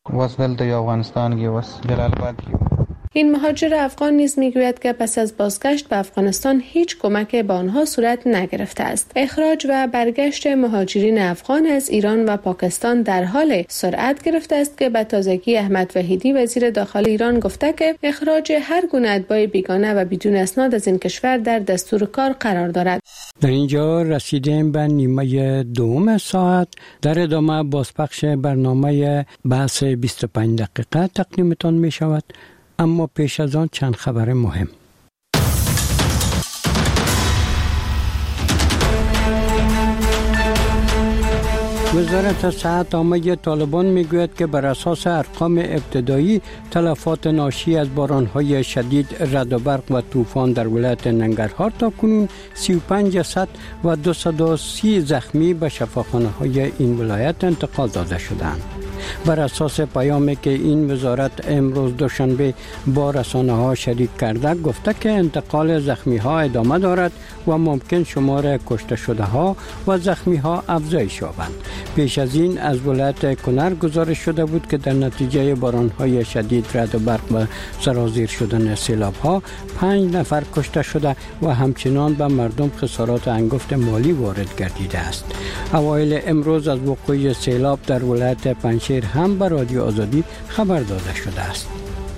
وس دلته یو افغانستان کې وس جلال آباد کې. این مهاجر افغان نیز میگوید که پس از بازگشت به افغانستان هیچ کمک به آنها صورت نگرفته است. اخراج و برگشت مهاجرین افغان از ایران و پاکستان در حال سرعت گرفته است که به تازگی احمد وحیدی وزیر داخل ایران گفته که اخراج هر گونه اتباع بیگانه و بدون اسناد از این کشور در دستور کار قرار دارد. در اینجا رسیدیم به نیمه دوم ساعت. در ادامه بازپخش برنامه بحث بیست و پنج دقیقه تقدیمتان می شود. اما پیش از آن چند خبر مهم. وزارت صحت عامه طالبان میگوید که بر اساس ارقام ابتدایی تلفات ناشی از بارانهای شدید، رعد و برق و طوفان در ولایت ننگرهار تا کنون سی و پنج جسد و دویست و سی زخمی به شفاخانه‌های این ولایت انتقال داده شدند. بر اساس پیامی که این وزارت امروز دوشنبه با رسانه‌ها شریک کرده گفته که انتقال زخمی‌ها ادامه دارد و ممکن شمار کشته شده‌ها و زخمی‌ها افزایش یابد. پیش از این از ولایت کنر گزارش شده بود که در نتیجه باران‌های شدید، رعد و برق و سرازیر شدن سیلاب‌ها پنج نفر کشته شده و همچنان به مردم خسارات انگفت مالی وارد گردیده است. اوایل امروز از وقوع سیلاب در ولایت پنجشیر هم به رادیو آزادی خبر داده شده است.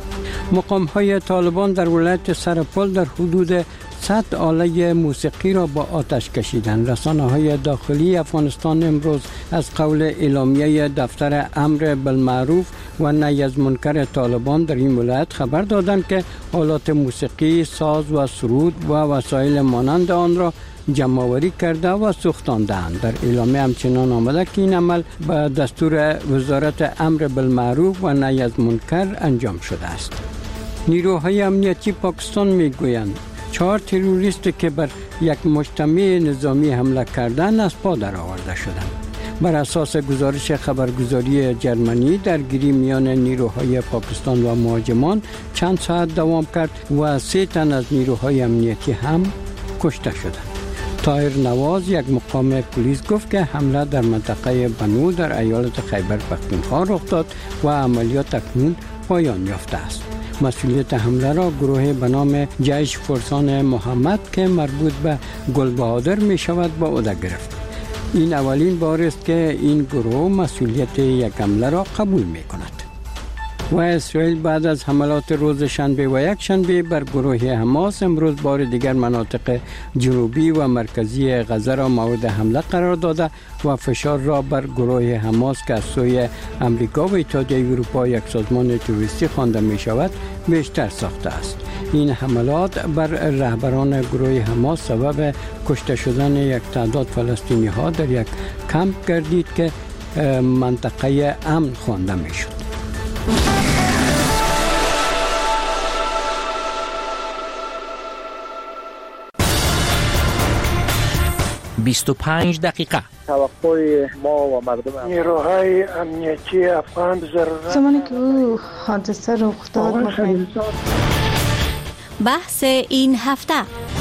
مقام‌های طالبان در ولایت سرپل در حدود صد آله موسیقی را با آتش کشیدند. رسانه‌های داخلی افغانستان امروز از قول اعلامیه دفتر امر بالمعروف و نهی از منکر طالبان در این ولایت خبر دادند که آلات موسیقی، ساز و سرود و وسایل مانند آن را جمع‌آوری کرده و سوختاندند. در اعلامیه همچنان آمده که این عمل به دستور وزارت امر بالمعروف و نهی از منکر انجام شده است. نیروهای امنیتی پاکستان میگویند چهار تروریست که بر یک مجتمع نظامی حمله کردند از پا درآورده شدند. بر اساس گزارش خبرگزاری جرمنی درگیری میان نیروهای پاکستان و مهاجمان چند ساعت دوام کرد و سه تن از نیروهای امنیتی هم کشته شدند. طاهر نواز، یک مقام پلیس، گفت که حمله در منطقه بنو در ایالت خیبر پختونخوا رخ داد و عملیات اکنون پایان یافته است. مسئولیت حمله را گروه به نام جیش فرسان محمد که مربوط به گل بهادر می شود با عهده گرفت. این اولین بار است که این گروه مسئولیت یک حمله را قبول می کند. و اسرائیل بعد از حملات روز شنبه و یک شنبه بر گروه حماس امروز بار دیگر مناطق جنوبی و مرکزی غزه را مورد حمله قرار داده و فشار را بر گروه حماس که از سوی امریکا و اتحادیه اروپا یک سازمان تروریستی خوانده می شود بیشتر ساخته است. این حملات بر رهبران گروه حماس سبب کشته شدن یک تعداد فلسطینی ها در یک کمپ گردید که منطقه امن خوانده می شد. بیست و پنج دقیقه. توقع ما و مردم نیروهای امنیتی افغان ضرورت زمانی که او حادثه رخ داد بحث این هفته.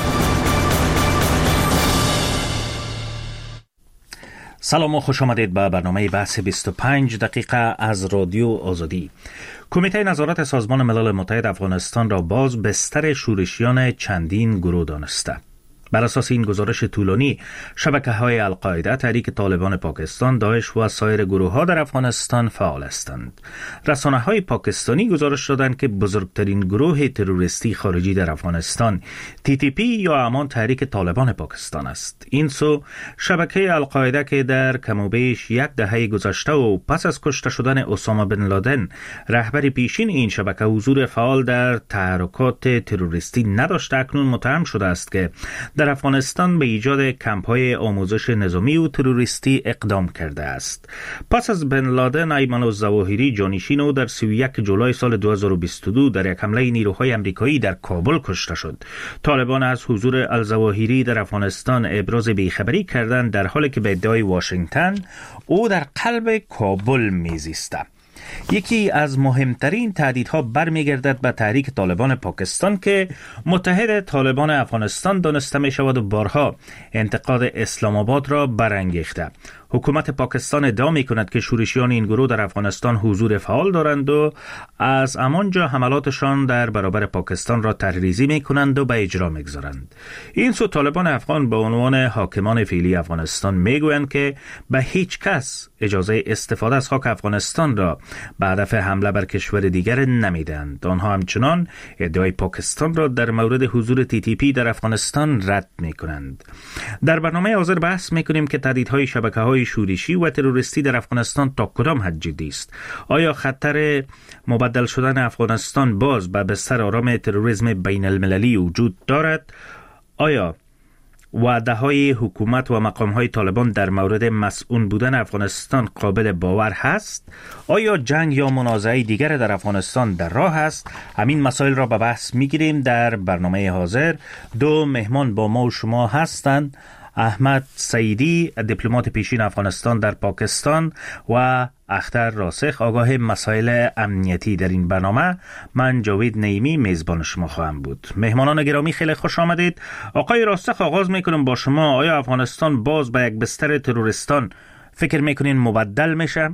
سلام و خوش آمدید به برنامه بحث بیست و پنج دقیقه از رادیو آزادی. کمیته نظارت سازمان ملل متحد افغانستان را باز بستر شورشیان چندین گروه دانسته. بر اساس این گزارش طولانی، شبکه‌های القاعده، تحریک طالبان پاکستان، داعش و سایر گروه‌ها در افغانستان فعال هستند. رسانه‌های پاکستانی گزارش دادند که بزرگترین گروه تروریستی خارجی در افغانستان تی تی پی یا همان تحریک طالبان پاکستان است. این سو شبکه القاعده که در کم و بیش یک دهه گذشته و پس از کشته شدن اسامه بن لادن رهبر پیشین این شبکه حضور فعال در تحرکات تروریستی نداشته، اکنون متهم شده است که در افغانستان به ایجاد کمپ‌های آموزش نظامی و تروریستی اقدام کرده است. پس از بن لادن، ایمن الظواهری جانشین او در سی و یک جولای سال دو هزار و بیست و دو در یک حمله نیروهای آمریکایی در کابل کشته شد. طالبان از حضور الظواهری در افغانستان ابراز بیخبری کردند، در حالی که به ادعای واشنگتن او در قلب کابل میزیسته. یکی از مهمترین تهدیدها برمیگردد به تحریک طالبان پاکستان که متحد طالبان افغانستان دانسته می شود و بارها انتقاد اسلام آباد را برانگیخته. حکومت پاکستان ادعا می کند که شورشیان این گروه در افغانستان حضور فعال دارند و از همانجا حملاتشان در برابر پاکستان را طرحریزی می کنند و به اجرا می گذارند. این سو طالبان افغان به عنوان حاکمان فعلی افغانستان می گویند که به هیچ کس اجازه استفاده از خاک افغانستان را به هدف حمله بر کشور دیگر نمیدند. آنها همچنان ادعای پاکستان را در مورد حضور تی تی پی در افغانستان رد می کنند. در برنامه حاضر بحث می کنیم که تهدیدهای شبکه‌های شورشی و تروریستی در افغانستان تا کدام حد جدی است. آیا خطر مبدل شدن افغانستان باز به بستر آرام تروریسم بین المللی وجود دارد؟ آیا وعده های حکومت و مقام های طالبان در مورد مسئول بودن افغانستان قابل باور هست؟ آیا جنگ یا منازعه دیگر در افغانستان در راه است؟ همین مسائل را به بحث میگیریم در برنامه حاضر. دو مهمان با ما و شما هستند: احمد سعیدی، دیپلمات پیشین افغانستان در پاکستان، و اختر راسخ، آگاه مسائل امنیتی. در این برنامه من جاوید نعیمی میزبان شما خواهم بود. مهمانان گرامی خیلی خوش آمدید. آقای راسخ، آغاز میکنم با شما. آیا افغانستان باز به یک بستر تروریستان فکر میکنین مبدل میشه؟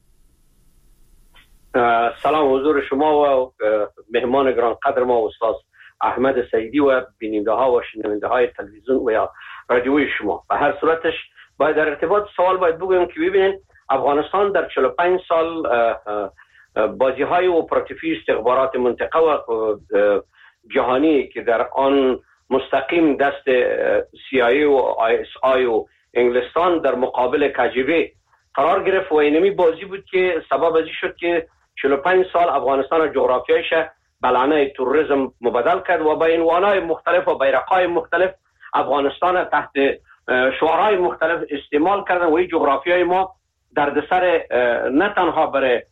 سلام حضور شما و مهمان گران قدر ما استاد احمد سعیدی و بیننده ها و شنونده های تلویزیون و یا رادیوی شما. به هر صورتش باید در ارتباط سوال باید بگویم که ببینید افغانستان در چهل و پنج سال بازی های اپراتیفی استخبارات منطقه و جهانی که در آن مستقیم دست سی آی ای و آی اس آی و انگلستان در مقابل کاجبی قرار گرفت و اینمی بازی بود که سبب ازی شد که چهل و پنج سال افغانستان جغرافیایش بلانه تروریسم مبدل کرد و با عنوانهای مختلف و بیرقهای مختلف افغانستان تحت شعارهای مختلف استعمال کردن و این جغرافیای ما دردسر نه تنها برای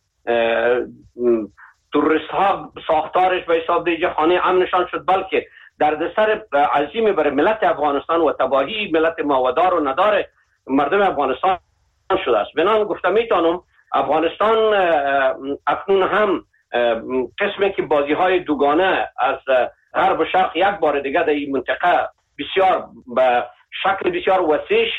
تروریست ها ساختارش به حساب دیگه خانه امنشان شد، بلکه دردسر عظیم برای ملت افغانستان و تباهی ملت ما و دار و ندار مردم افغانستان شده است. بنان گفته میتونم افغانستان اکنون هم قسمی که بازی های دوگانه از غرب و شرق یک بار دیگه در این منطقه بسیار به شکل بسیار وسیع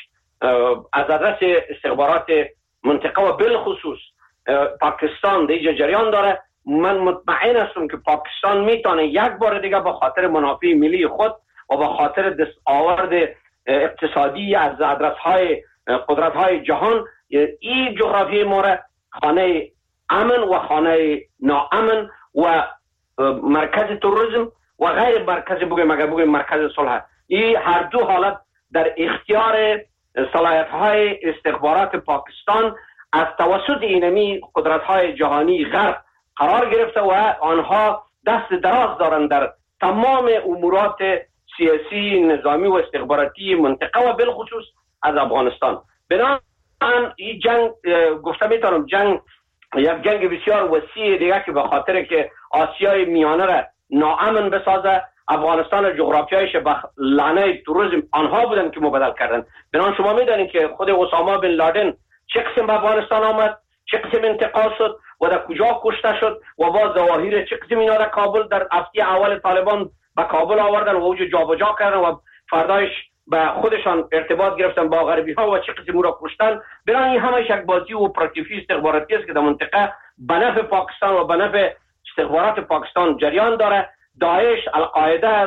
از آدرس استخبارات منطقه و بالخصوص پاکستان در اینجا جریان داره. من مطمئن هستم که پاکستان میتونه یک بار دیگه به خاطر منافع ملی خود و به خاطر دستاورد اقتصادی از آدرس های قدرت های جهان این جغرافی ما را خانه امن و خانه ناامن و مرکز تروریسم و غیر مرکز بگویم اگر بگویم مرکز صلح، این هر دو حالت در اختیار صلاحیت های استخبارات پاکستان از توسط اینمی قدرت های جهانی غرب قرار گرفته و آنها دست دراز دارند در تمام امورات سیاسی، نظامی و استخباراتی منطقه و بالخصوص از افغانستان. بنابراین این جنگ گفته میتونم جنگ یک جنگ بسیار وسیع دیگه که به خاطر که آسیای میانه را ناامن بسازه، افغانستان جغرافیایش به لعنه تروریسم آنها بودن که مبدل کردن. بنابراین شما میدانید که خود اسامه بن لادن چه قسم به افغانستان آمد، چه قسم انتقال شد و در کجا کشته شد و با ظواهر چه قسم اینا در کابل در هفته اول طالبان به کابل آوردن و اوجا جابجا کردن و فردایش به خودشان ارتباط گرفتن با غربی ها و چه قسم او را کشتن. بنابراین این همش یک بازی اپراتیفی استخباراتی است که در منطقه به نفع پاکستان و به نفع استخبارات پاکستان جریان داره. داعش، القاعده،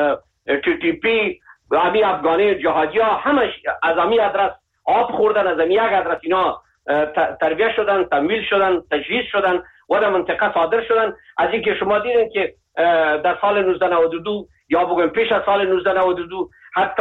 تی تی پی، امی افغانی جهادی ها همش از امی ادرس آب خوردن، از امی یک ادرس اینا تربیه شدن، تمویل شدن، تجهیز شدن و در منطقه صادر شدن. از اینکه شما دیدین که در سال نوزده نود و دو یا بگویم پیش از سال نوزده نود و دو حتی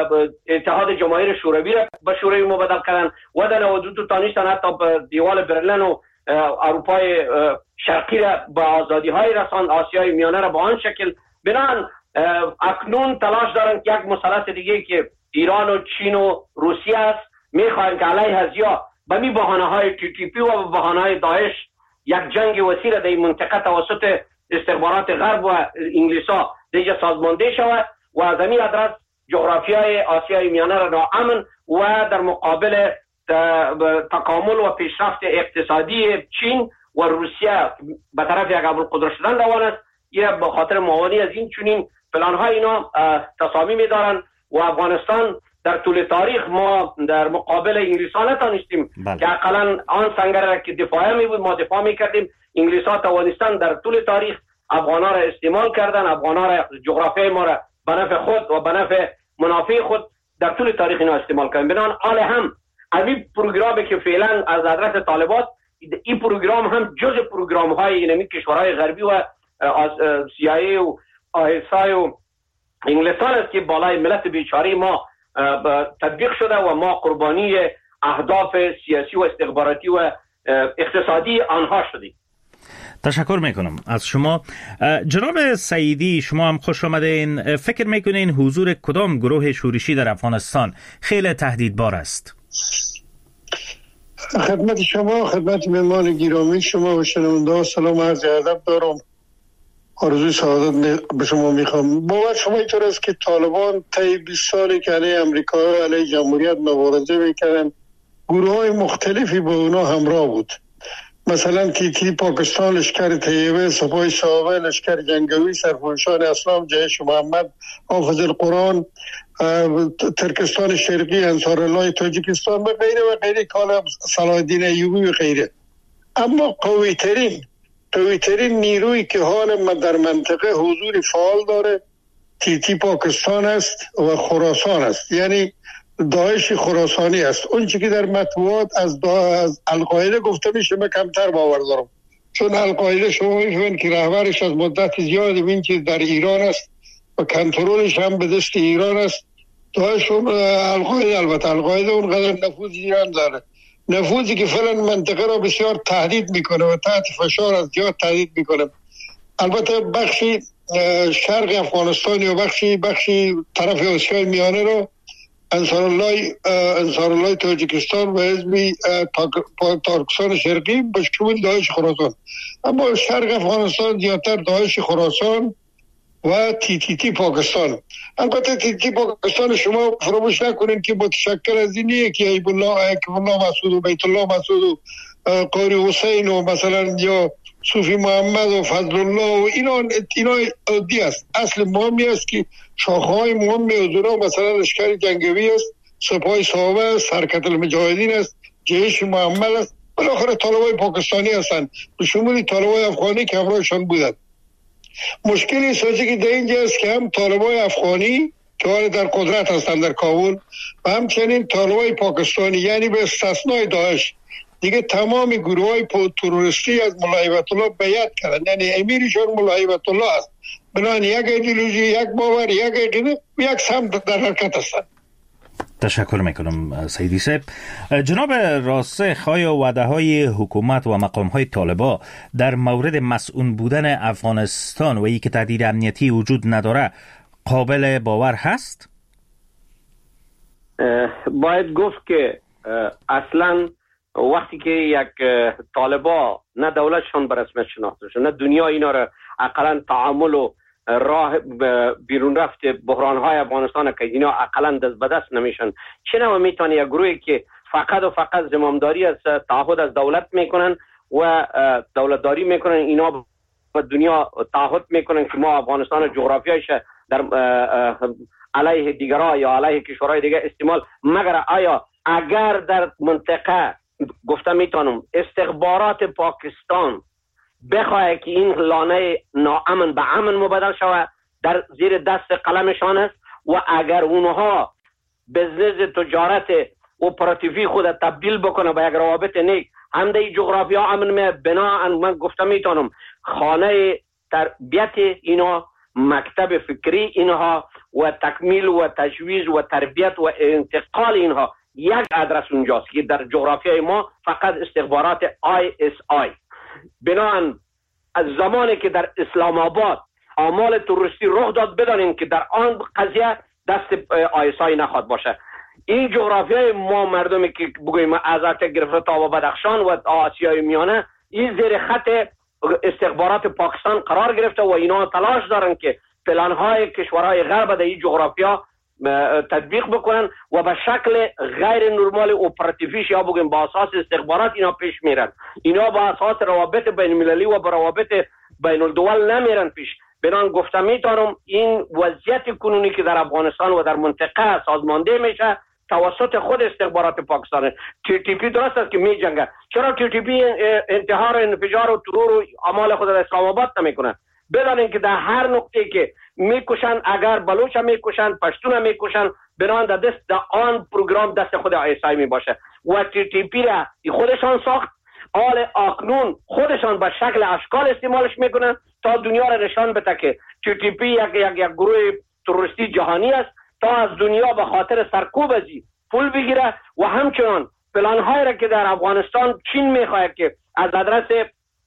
اتحاد جماهیر شوروی را به شوروی مبدل کردن و در نود و دو تانیستن حتی به دیوال برلین و اروپای شرقی را به آزادی های رساند، آسیای میانه را به آن شکل. بنان اکنون تلاش دارند که یک مثلث دیگه که ایران و چین و روسیه است میخواهند که علیه از یا به می بحانه های تی تی پی و به بحانه های داعش یک جنگ وسیع در این منطقه توسط استخبارات غرب و انگلیس ها دیگه سازمانده شود و از این ادرس جغرافیای آسیای میانه را ناامن و در مقابل تکامل و پیشرفت اقتصادی چین و روسیه به طرف یک ابوالقدرت شدن روان است. یه به خاطر معاونی از این چنین پلان های اینا تصامیم دارن و افغانستان در طول تاریخ ما در مقابل انگلیس ها نتانستیم که اقلا آن سنگر را که دفاعی می بود ما دفاع می کردیم. انگلیس ها توانستن در طول تاریخ افغان ها را استعمال کردن، افغان ها را جغرافیای ما را به نفع خود و به نفع منافع خود در طول تاریخ اینا استعمال کردن. بنان آل هم این پروگرامی که فعلا از ادرس طالبات، این پروگرام هم جز پروگرام های اینمی کشورهای غربی و سی آی ای و آی اس آی و انگلستان است که بالای ملت بیچاره ما تطبیق شده و ما قربانی اهداف سیاسی و استخباراتی و اقتصادی آنها شدیم. تشکر میکنم از شما. جناب سعیدی، شما هم خوش آمدین. فکر میکنین حضور کدام گروه شورشی در افغانستان خیلی تهدیدبار است؟ خدمت شما، خدمت مهمان گرامی شما و شنونده سلام عرض ادب دارم. آرزوی سعادت به شما میخوام. باور شما اینطور است که طالبان طی بیست سالی که علیه امریکا و علیه جمهوریت مبارزه میکردن، گروه های مختلفی با اونا همراه بود. مثلا تی تی پاکستان، لشکر طیبه، سپاه صحابه، لشکر جنگاوی، سرفروشان اسلام، جیش محمد، حافظ القرآن، ترکستان شرقی، انصار الله تاجیکستان و غیره و غیره، کال صلاح الدین ایوبی و غیره. اما قوی ترین قوی ترین نیروی که حال در منطقه حضور فعال داره تی تی پاکستان است و خراسان است، یعنی داعش خراسانی است. اون چی که در مطبوعات از, از القاعده گفته میشه من کمتر باور دارم، چون القاعده شما میفهمین که رهبرش از مدت زیادی این که در ایران است و کنترلش هم به دست ایران است. داعش اون القاعده البته القاعده اونقدر نفوذ ایران داره، نفوذی که فعلا منطقه را بسیار تهدید میکنه و تحت فشار از جهات تهدید میکنه. البته بخشی شرق افغانستان و بخشی بخشی طرف آسیای میانه رو انصار الله انصار الله تاجیکستان و حزب ترکستان شرقی بشکل داعش خراسان. اما شرق افغانستان زیادتر داعش خراسان و تی تی تی پاکستان. البته تی تی پاکستان شما فراموش نکنید که متشکل از اینه که ایب الله ایب الله مسعود و بیت الله مسعود و قاری حسین و مثلا یا صوفی محمد و فضل الله و اینا اینا عادی است. اصل مهمی است که شاخه‌های مهمی از اونها مثلا لشکر جنگاوی است، سپاه صحابه است، حرکت المجاهدین است، جیش محمد است، بالاخره طالبای پاکستانی هستند به شمول طالبای افغانی که همراهشان بودند. مشکلی اساسی که در اینجا است که هم طالبای افغانی که حال در قدرت هستند در کابل و همچنین طالبای پاکستانی، یعنی به استثنای داعش دیگه تمام گروه های تروریستی از ملا هیبت الله بیعت کردن، یعنی امیرشون ملا هیبت الله است. بنابراین یک ایدئولوژی، یک باور، یک عقیده و یک سمت در حرکت هستند. تشکر میکنم سیدی صاحب. جناب راسخ، آیا وعده های حکومت و مقام های طالبا در مورد مسئول بودن افغانستان و ای که تهدید امنیتی وجود نداره قابل باور هست؟ باید گفت که اصلا وقتی که یک طالبا نه دولتشون به رسمیت شناخته شده نه دنیا اینا را اقلا تعامل و راه بیرون رفت بحران‌های افغانستان که اینا اقلا دست به دست نمیشن، چه نوع میتونه یک گروهی که فقط و فقط زمامداری از تعهد از دولت میکنن و دولتداری میکنن، اینا به دنیا تعهد میکنن که ما افغانستان جغرافیایش در علیه دیگرها یا علیه کشورهای دیگه استعمال، مگر آیا اگر در منطقه گفته میتونم استخبارات پاکستان بخواه که این لانه ناامن به امن مبدل شود در زیر دست قلمشان است و اگر اونها بزنس تجارت اپراتیوی خود تبدیل بکنه به یک روابط نیک هم در جغرافیا امن می بنا من گفته میتونم خانه تربیت اینا، مکتب فکری اینها و تکمیل و تجویز و تربیت و انتقال اینها یک ادرس اونجاست که در جغرافیای ما فقط استخبارات آی اس آی. بنابراین از زمانی که در اسلام آباد اعمال تروریستی رخ داد بدانیم که در آن قضیه دست آی اس آی نخواد باشه. این جغرافیای ما مردمی که بگوییم از ارتش گرفته تا بدخشان و آسیای میانه این زیر خط استخبارات پاکستان قرار گرفته و اینا تلاش دارن که پلان‌های کشورهای غرب در این جغرافیا تطبیق بکنن و به شکل غیر نرمال اپراتیویش یا بگیم با اساس استخبارات اینا پیش میرن. اینا با اساس روابط بین المللی و با روابط بین الدول نمیرن پیش. بنان گفتم میتونم این وضعیت کنونی که در افغانستان و در منطقه سازمانده میشه توسط خود استخبارات پاکستان. تی تی پی درست است که می جنگه. چرا تی تی پی انتحار و انفجار و ترور و اعمال خود در اسلام آباد نمیکنه؟ بدانید که در هر نقطه که میکشن، اگر بلوچ میکشن، پشتون میکشن، بنان در دست در آن پروگرام دست خود ایسای می باشه و تی تی پی را خودشان ساخت. آل آکنون خودشان به شکل اشکال استعمالش میکنن تا دنیا را نشان بده که تی تی پی یک یک یک گروه تروریستی جهانی است، تا از دنیا به خاطر سرکوب ازی پول بگیره و همچنان پلان‌هایی را که در افغانستان چین میخواهد که از ادرس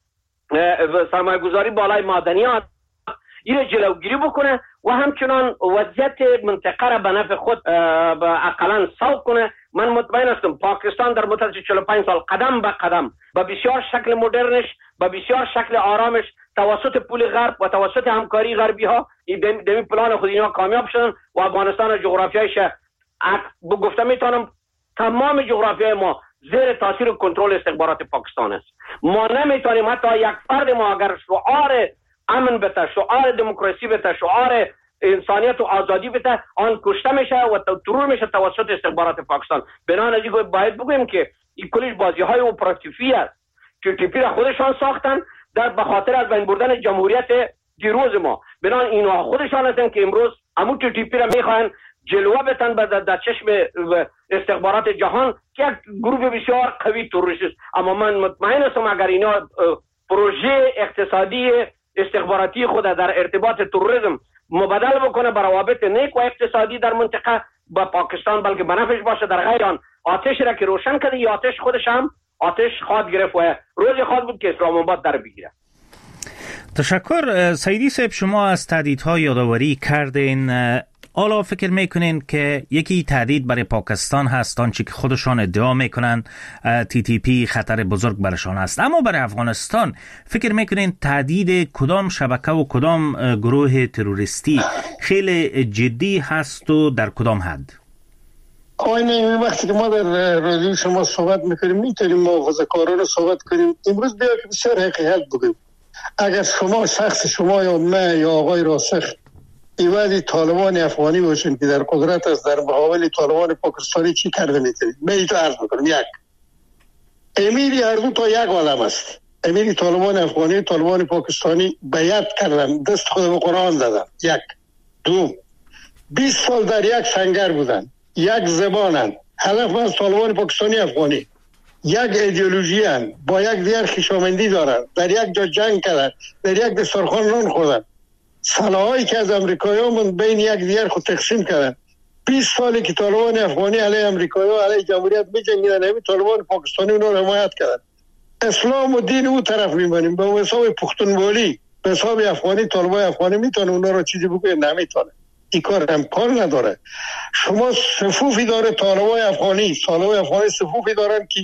سرمایه گذاری بالای معدنیات این جلوگیری بکنه و همچنان وضعیت منطقه را به نفع خود اقلا سوق کنه. من مطمئن هستم پاکستان در مدت چهل و پنج سال قدم به قدم به بسیار شکل مدرنش، به بسیار شکل آرامش توسط پول غرب و توسط همکاری غربی ها دمی پلان خود اینا کامیاب شدن و افغانستان جغرافیایش گفتم میتونم تمام جغرافیای ما زیر تاثیر و کنترل استخبارات پاکستان است. ما نمیتونیم حتی یک فرد ما اگر شعار امن بده، شعار دموکراسی بده، شعار انسانیت و آزادی بده، آن کشته میشه و ترور میشه توسط استخبارات پاکستان. بنابراین باید بگویم که این کلیش بازی های اپراتیفی است که تی پی را خودشان ساختن در به خاطر از بین بردن جمهوریت دیروز ما. بنان اینا خودشان هستن که امروز همون تی تی پی را میخواین جلوه بتن به در چشم استخبارات جهان که یک گروه بسیار قوی تروریستی است. اما من مطمئن هستم اگر اینا پروژه اقتصادی استخباراتی خود در ارتباط تروریسم مبادل بکنه بر روابط نیک و اقتصادی در منطقه با پاکستان، بلکه بنفعش باشه در غیر آن آتش را که روشن کرده یا آتش خودش هم آتش خواد گرفت و روز خواد بود که اسلام آباد در بگیره. تشکر سیدی صاحب، شما از تهدیدها یادآوری کردین. حالا فکر میکنین که یکی تهدید برای پاکستان هست آنچه که خودشان ادعا میکنن تی تی پی خطر بزرگ برشان است، اما برای افغانستان فکر میکنین تهدید کدام شبکه و کدام گروه تروریستی خیلی جدی هست و در کدام حد؟ آینه وقتی که ما در رادیو شما صحبت میکنیم میتونیم محافظه کاران صحبت کنیم. امروز بیا که بسیار حقیقت بگیم. اگر شما شخص شما یا من یا آقای راسخ ایوادی طالبان افغانی باشین که در قدرت است، در مقابل طالبان پاکستانی چی کرده میتونید؟ من ایتو عرض میکنم. یک امیری هر دو تا یک عالم است. امیری طالبان افغانی طالبان پاکستانی بیعت کردن، دست خود به قرآن دادن. یک دو بیست سال در یک سنگر بودن، یک زبانن، هدف از طالبان پاکستانی افغانی یک ایدئولوژی هن، با یک دیگر خویشاوندی دارن، در یک جا جنگ کردن، در یک دسترخوان نان خوردن، سلاحایی که از امریکایی‌ها بین یک دیگر خود تقسیم کردن. بیست سالی که طالبان افغانی علیه امریکایی‌ها علیه جمهوریت می‌جنگیدن، همین طالبان پاکستانی اونها رو حمایت کردن. اسلام و دین او طرف می‌بریم به حساب پختونوالی، به حساب افغانی طالبان افغانی میتونه اونها رو چیزی بگه؟ نمیتونه. این کار امکان نداره. شما صفوفی داره طالبان افغانی، طالبان افغانی صفوفی دارن که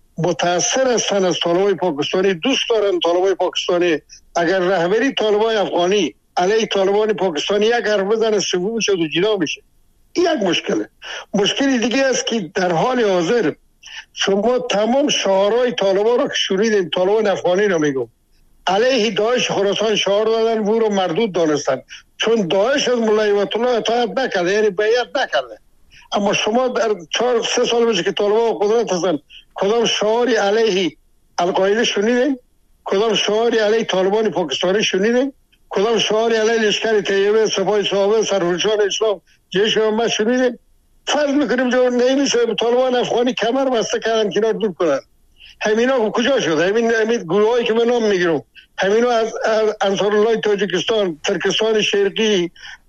متاثر هستن از طالبان پاکستانی، دوست دارن طالبان پاکستانی. اگر رهبری طالبان افغانی علیه طالبان پاکستانی یک حرف بزنه صفوف شد و جدا میشه. این یک مشکله. مشکلی دیگه است که در حال حاضر شما تمام شعارهای طالبان رو که شنیدین، طالبان افغانی رو میگم علیه داعش خراسان شعار دادن، او رو مردود دانستن، چون داعش از ملا هیبت الله اطاعت نکرده، یعنی بیعت نکرده. اما شما در چهار سه سال بشه که طالبان قدرت هستن، کدام شعاری علیه القاعده شنیدین؟ کدام شعاری علیه طالبان پاکستانی شنیدین؟ کدام شعاری علیه لشکر طیبه، سپاه صحابه، سرفرشان اسلام، جیش محمد شنیدین؟ فرض میکنیم جو نمیشه طالبان افغانی کمر بسته کردن که اینا دور کنن. همینا کجا شد؟ همین همین گروهایی که من نام میگیرم، همینا از انصارالله تاجیکستان، ترکستان شرقی،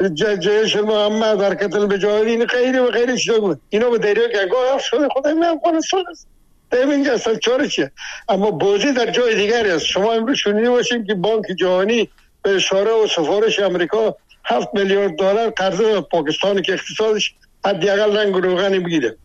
جیش محمد، حرکت المجاهدین، غیره و غیره چیزا بود. اینا به دریای گنگاه شده. خدای من افغانستان است. اینجا اصلا چاره چیه؟ اما بازی در جای دیگری است. شما امروز شنیده باشین که بانک جهانی به اشاره و سفارش امریکا هفت میلیارد دلار قرض داد پاکستان که اقتصادش حداقل رنگ و روغنی بگیره.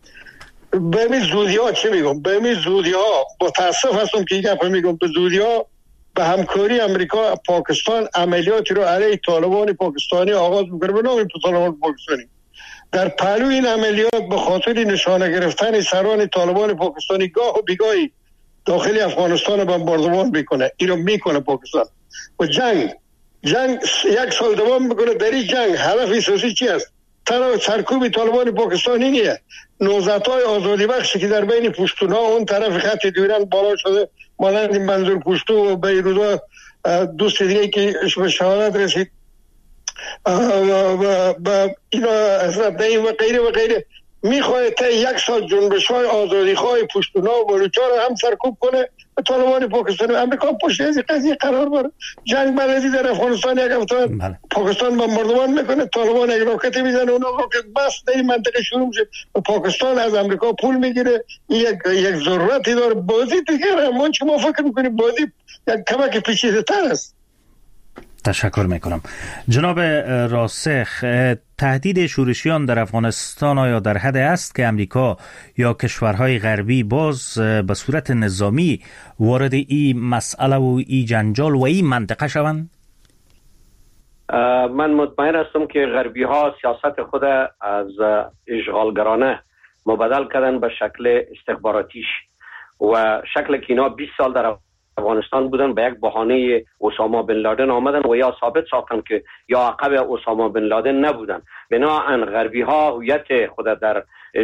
به این زودی ها چه میگم؟ به این زودی ها متاسف هستم که این گپ میگم. به زودی ها به همکاری امریکا پاکستان عملیاتی رو علیه طالبان پاکستانی آغاز میکنه به نام طالبان پاکستانی. در پهلو این عملیات به خاطر نشانه گرفتن سران طالبان پاکستانی گاه و بیگاهی داخل افغانستان بمباردمان میکنه. اینو میکنه پاکستان و جنگ جنگ یک سال دوام میکنه. در این جنگ هدف اساسی چی است؟ تنها سرکوب طالبان پاکستانی نیه. نوزادهای آزادی بخشی که در بین پشتونها اون طرف خط دیورند بالا شده، مانند منظور پشتو و بیروزا دوست دیگه که به شهادت رسید و اینا حضرت نعیم و غیره و غیره، میخواه تا یک سال جنبش های آزادی خواه پشتونا و بلوچا رو هم سرکوب کنه. طالبان پاکستان امریکا پشت از قضیه قرار بره. جنگ برازی در افغانستان یک هفته پاکستان بمباردمان میکنه، طالبان یک راکت میزنه، اون راکت بس در این منطقه شروع میشه. پاکستان از امریکا پول میگیره. یک یک ضرورتی داره. بازی دیگه همون چه ما فکر میکنیم بازی یک کمک پیچیده تر است. تشکر میکنم. جناب راسخ، تهدید شورشیان در افغانستان آیا در حد است که امریکا یا کشورهای غربی باز به صورت نظامی وارد این مسئله و این جنجال و این منطقه شوند؟ من مطمئن هستم که غربی ها سیاست خود از اشغالگرانه مبدل کردن به شکل استخباراتیش و شکل که اینا بیست سال در افغانستان بودن به یک بهانه اسامه بن لادن آمدن و یا ثابت ساختن که یا عقب اسامه بن لادن نبودن. بنابراین غربی ها هویت خود در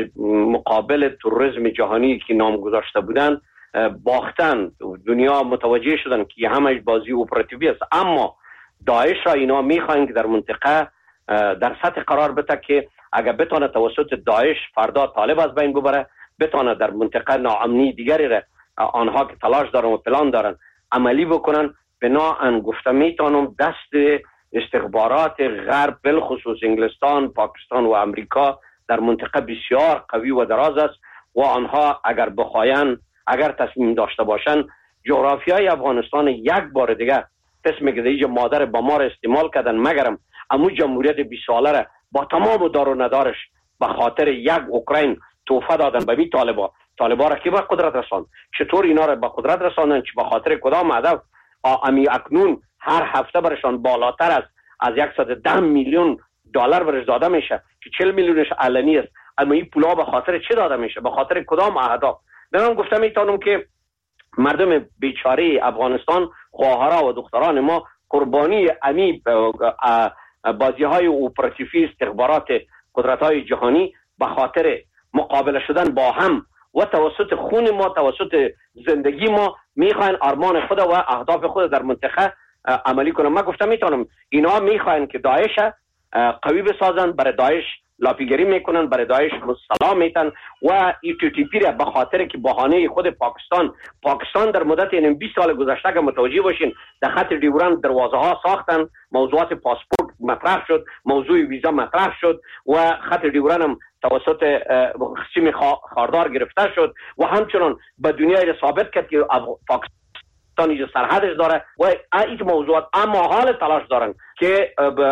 مقابل تروریسم جهانی که نام گذاشته بودن باختن. دنیا متوجه شدن که همش بازی اپراتیوی است. اما داعش را اینا میخواین که در منطقه در سطح قرار بده که اگر بتونه توسط داعش فردا طالب از بین ببره، بتونه در منطقه ناامنی دیگری را آنها که تلاش دارن و پلان دارن عملی بکنن. بنابراین گفته میتونم دست استخبارات غرب بالخصوص انگلستان، پاکستان و امریکا در منطقه بسیار قوی و دراز است و آنها اگر بخواین، اگر تصمیم داشته باشن، جغرافیای افغانستان یک بار دیگه قسم که دیگه مادر با ما را استعمال کردن، مگرم امو جمهوریت بیست ساله را با تمام دار و ندارش به خاطر یک اوکراین توفه دادن به می طالبا. طالبا را که به قدرت رساند، چطور اینا را به قدرت رساندن، چه به خاطر کدام هدف؟ امی اکنون هر هفته برشان بالاتر است از صد و ده میلیون دلار برش داده میشه که چهل میلیونش علنی است. اما این پولا به خاطر چه داده میشه؟ به خاطر کدام اهداف؟ من گفتم میتونم که مردم بیچاره افغانستان، خواهرها و دختران ما قربانی امی بازی های اپراتیوی استخبارات قدرت های جهانی به خاطر مقابله شدن با هم و توسط خون ما، توسط زندگی ما میخواین آرمان خود و اهداف خود در منطقه عملی کنن. من گفتم میتونم اینا میخواین که داعش قوی بسازن، برای داعش لاپیگری میکنن، برای داعش سلام میتن و ای تی تی پی را به خاطر که بهانه خود پاکستان پاکستان در مدت این بیست سال گذشته که متوجه باشین در خط دیورند دروازه ها ساختن، موضوعات پاسپورت مطرح شد، موضوع ویزا مطرح شد و خط دیورند هم توسط خصیم خاردار گرفته شد و همچنان به دنیای ثابت کرد که پاکستان اینجا سرحدش داره و این موضوعات. اما حال تلاش دارن که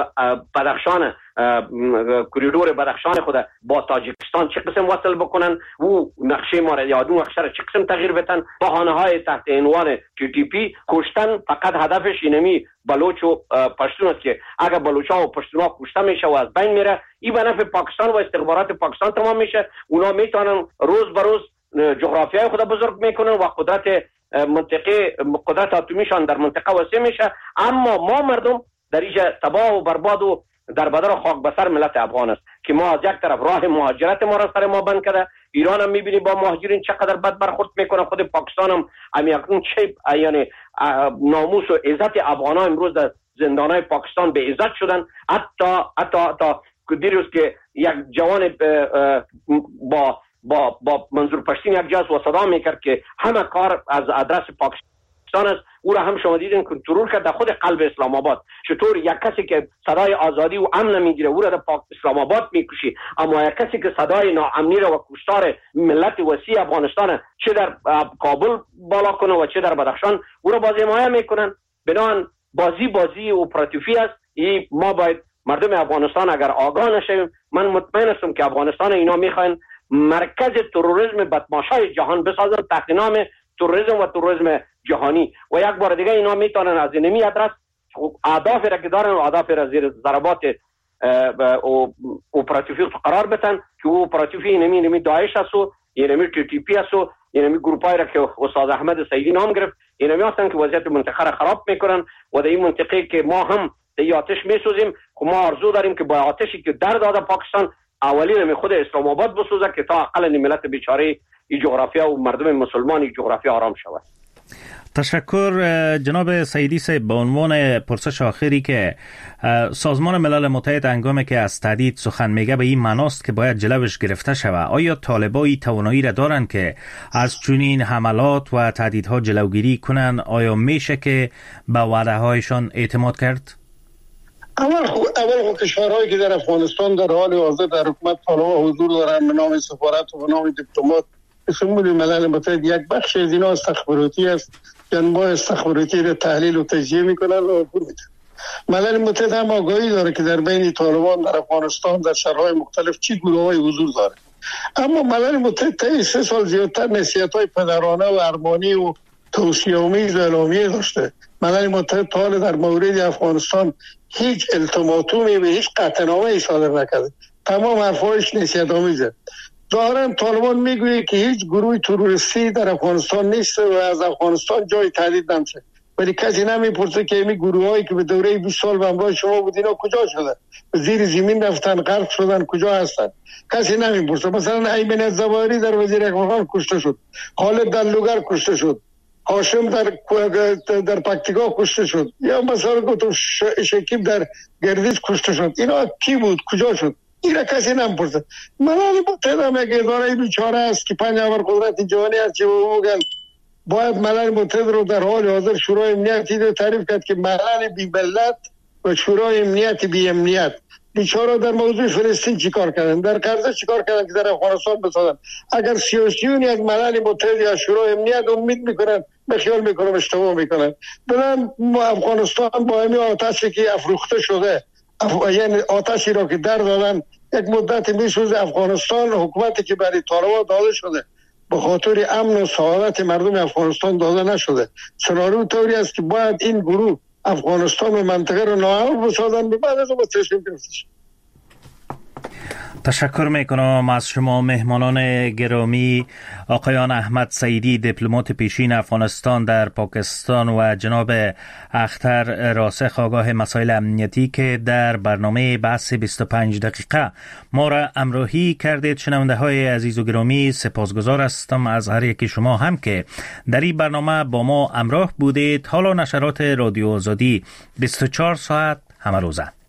بدخشان، کوریدور بدخشان خود با تاجیکستان چه قسم وصل بکنن و نقشه ما را یادون نقشه را چه قسم تغییر بدن. بهانه های تحت عنوان تی تی پی کشتن فقط هدفش اینمی بلوچ و پشتون است که اگر بلوچا و پشتونا کشته میشه و از بین میره، این به نفع پاکستان و استخبارات پاکستان تمام میشه. اونا میتونن روز به روز جغرافیای خود بزرگ میکنن و قدرت منطقه قدرت اتمیشان در منطقه وسیع میشه. اما ما مردم در اینجا تباه و برباد و در بدر و خاک بسر ملت افغان است که ما از یک طرف راه مهاجرت ما را سر ما بند کرده. ایران هم میبینی با مهاجرین چقدر بد برخورد میکنه. خود پاکستان هم امیاکنون چه یعنی ناموس و عزت افغان ها امروز در زندانهای پاکستان به عزت شدن. حتی حتی حتی دیروز که یک جوان با با با منظور پشتین یک جاز و صدا میکرد که همه کار از آدرس پاکستان است، او را هم شما دیدین کنترل کرد در خود قلب اسلام آباد. چطور یک کسی که صدای آزادی و امن میگیره او را در اسلام آباد میکشی، اما یک کسی که صدای ناامنی را و کشتار ملت وسیع افغانستان چه در کابل بالا کنه و چه در بدخشان او را باز حمایت میکنن. بنابراین بازی بازی اپراتیوی است. این ما باید مردم افغانستان اگر آگاه نشیم، من مطمئن هستم که افغانستان اینا میخواین مرکز تروریسم بدمعشای جهان بسازن تحت نام تروریسم و تروریسم جهانی و یک بار دیگه اینا میتونن از اینمی ادرس اهداف را که دارن و اهداف را زیر ضربات اپراتیوی قرار بدن که او اپراتیوی اینمی اینمی داعش است و اینمی تی تی پی است و اینمی گروپایی را که استاد احمد سیدی نام گرفت اینا هستن که وضعیت منطقه را خراب میکنن و در این منطقه که ما هم در آتش میسوزیم، خب ما آرزو داریم که با آتشی که در داده پاکستان اولی خود اسلام آباد بسوزه که تا اقل ملت بیچاره این جغرافیا و مردم مسلمان این جغرافیا آرام شود. تشکر جناب سیدی صاحب. به عنوان پرسش آخری که سازمان ملل متحد هنگامی که از تهدید سخن میگه به این معناست که باید جلوش گرفته شود، آیا طالبان توانایی را دارند که از چنین حملات و تهدیدها جلوگیری کنند؟ آیا میشه که به وعده هایشان اعتماد کرد؟ اول خو اول خو کشورهایی که در افغانستان در حال حاضر در حکومت طالبان حضور دارند به نام سفارت و به نام دیپلمات، سمول ملل متحد یک بخش از اینا استخباراتی است، جنبه استخباراتی را تحلیل و تجزیه میکنن و میدن. ملل متحد هم آگاهی داره که در بین طالبان در افغانستان در شهرهای مختلف چی گروه‌های حضور داره، اما ملل متحد تا سه سال زیادتر نصیحت‌های پدرانه و ارمانی و توصیه‌آمیز و اعلامیه داشته. ملل متحد تا حالا در مورد افغانستان هیچ التماسومی و هیچ قطعنامه‌ای صادر نکرده، تمام حرفایش نصیحت‌آمیزه. ظاهرا طالبان میگویه که هیچ گروه تروریستی در افغانستان نیست و از افغانستان جای تهدید نمیشه، ولی کسی نمیپرسه که این گروهایی که به دوره بیست سال به همراه شما بود اینا کجا شدن؟ زیر زمین رفتن، غرق شدن، کجا هستن؟ کسی نمیپرسه. مثلا ایمن الزواهری در وزیر اقتصاد کشته شد، خالد در لوگر کشته شد، هاشم در در پکتیکا کشته شد، یا مثلا گفتم شکیب در گردیز کشته شد. اینا کی بود؟ کجا شد؟ اینا کسی نمیپرسه. ملل متحد هم یک اداره بیچاره است که پنج ابر قدرت جهانی است که بگن باید ملل متحد رو در حال حاضر شورای امنیتی رو تعریف کرد که ملل بی ملت و شورای امنیت بی امنیت. بیچاره در موضوع فلسطین چیکار کردن، در غزه چیکار کردن که در افغانستان بسازن؟ اگر سیاسیونی از ملل متحد یا شورای امنیت امید میکنن، به خیال میکنم اشتباه میکنن. برن افغانستان با همین آتشی که افروخته شده، اف... یعنی آتشی را که در دادن یک مدت میسوزه. افغانستان حکومتی که برای طالبان داده شده به خاطر امن و سعادت مردم افغانستان داده نشده. سناریو طوری است که باید این گروه افغانستان و منطقه رو ناامن بسازن، به بعد از اون تصمیم گرفته شد. تشکر میکنم از شما مهمانان گرامی، آقایان احمد سیدی دیپلمات پیشین افغانستان در پاکستان و جناب اختر راسخ آگاه مسائل امنیتی که در برنامه بحث بیست و پنج دقیقه ما را همراهی کردید. شنونده های عزیز و گرامی، سپاسگزار هستم از هر یکی شما هم که در این برنامه با ما همراه بودید. حالا نشرات رادیو آزادی بیست و چهار ساعت همه روزه.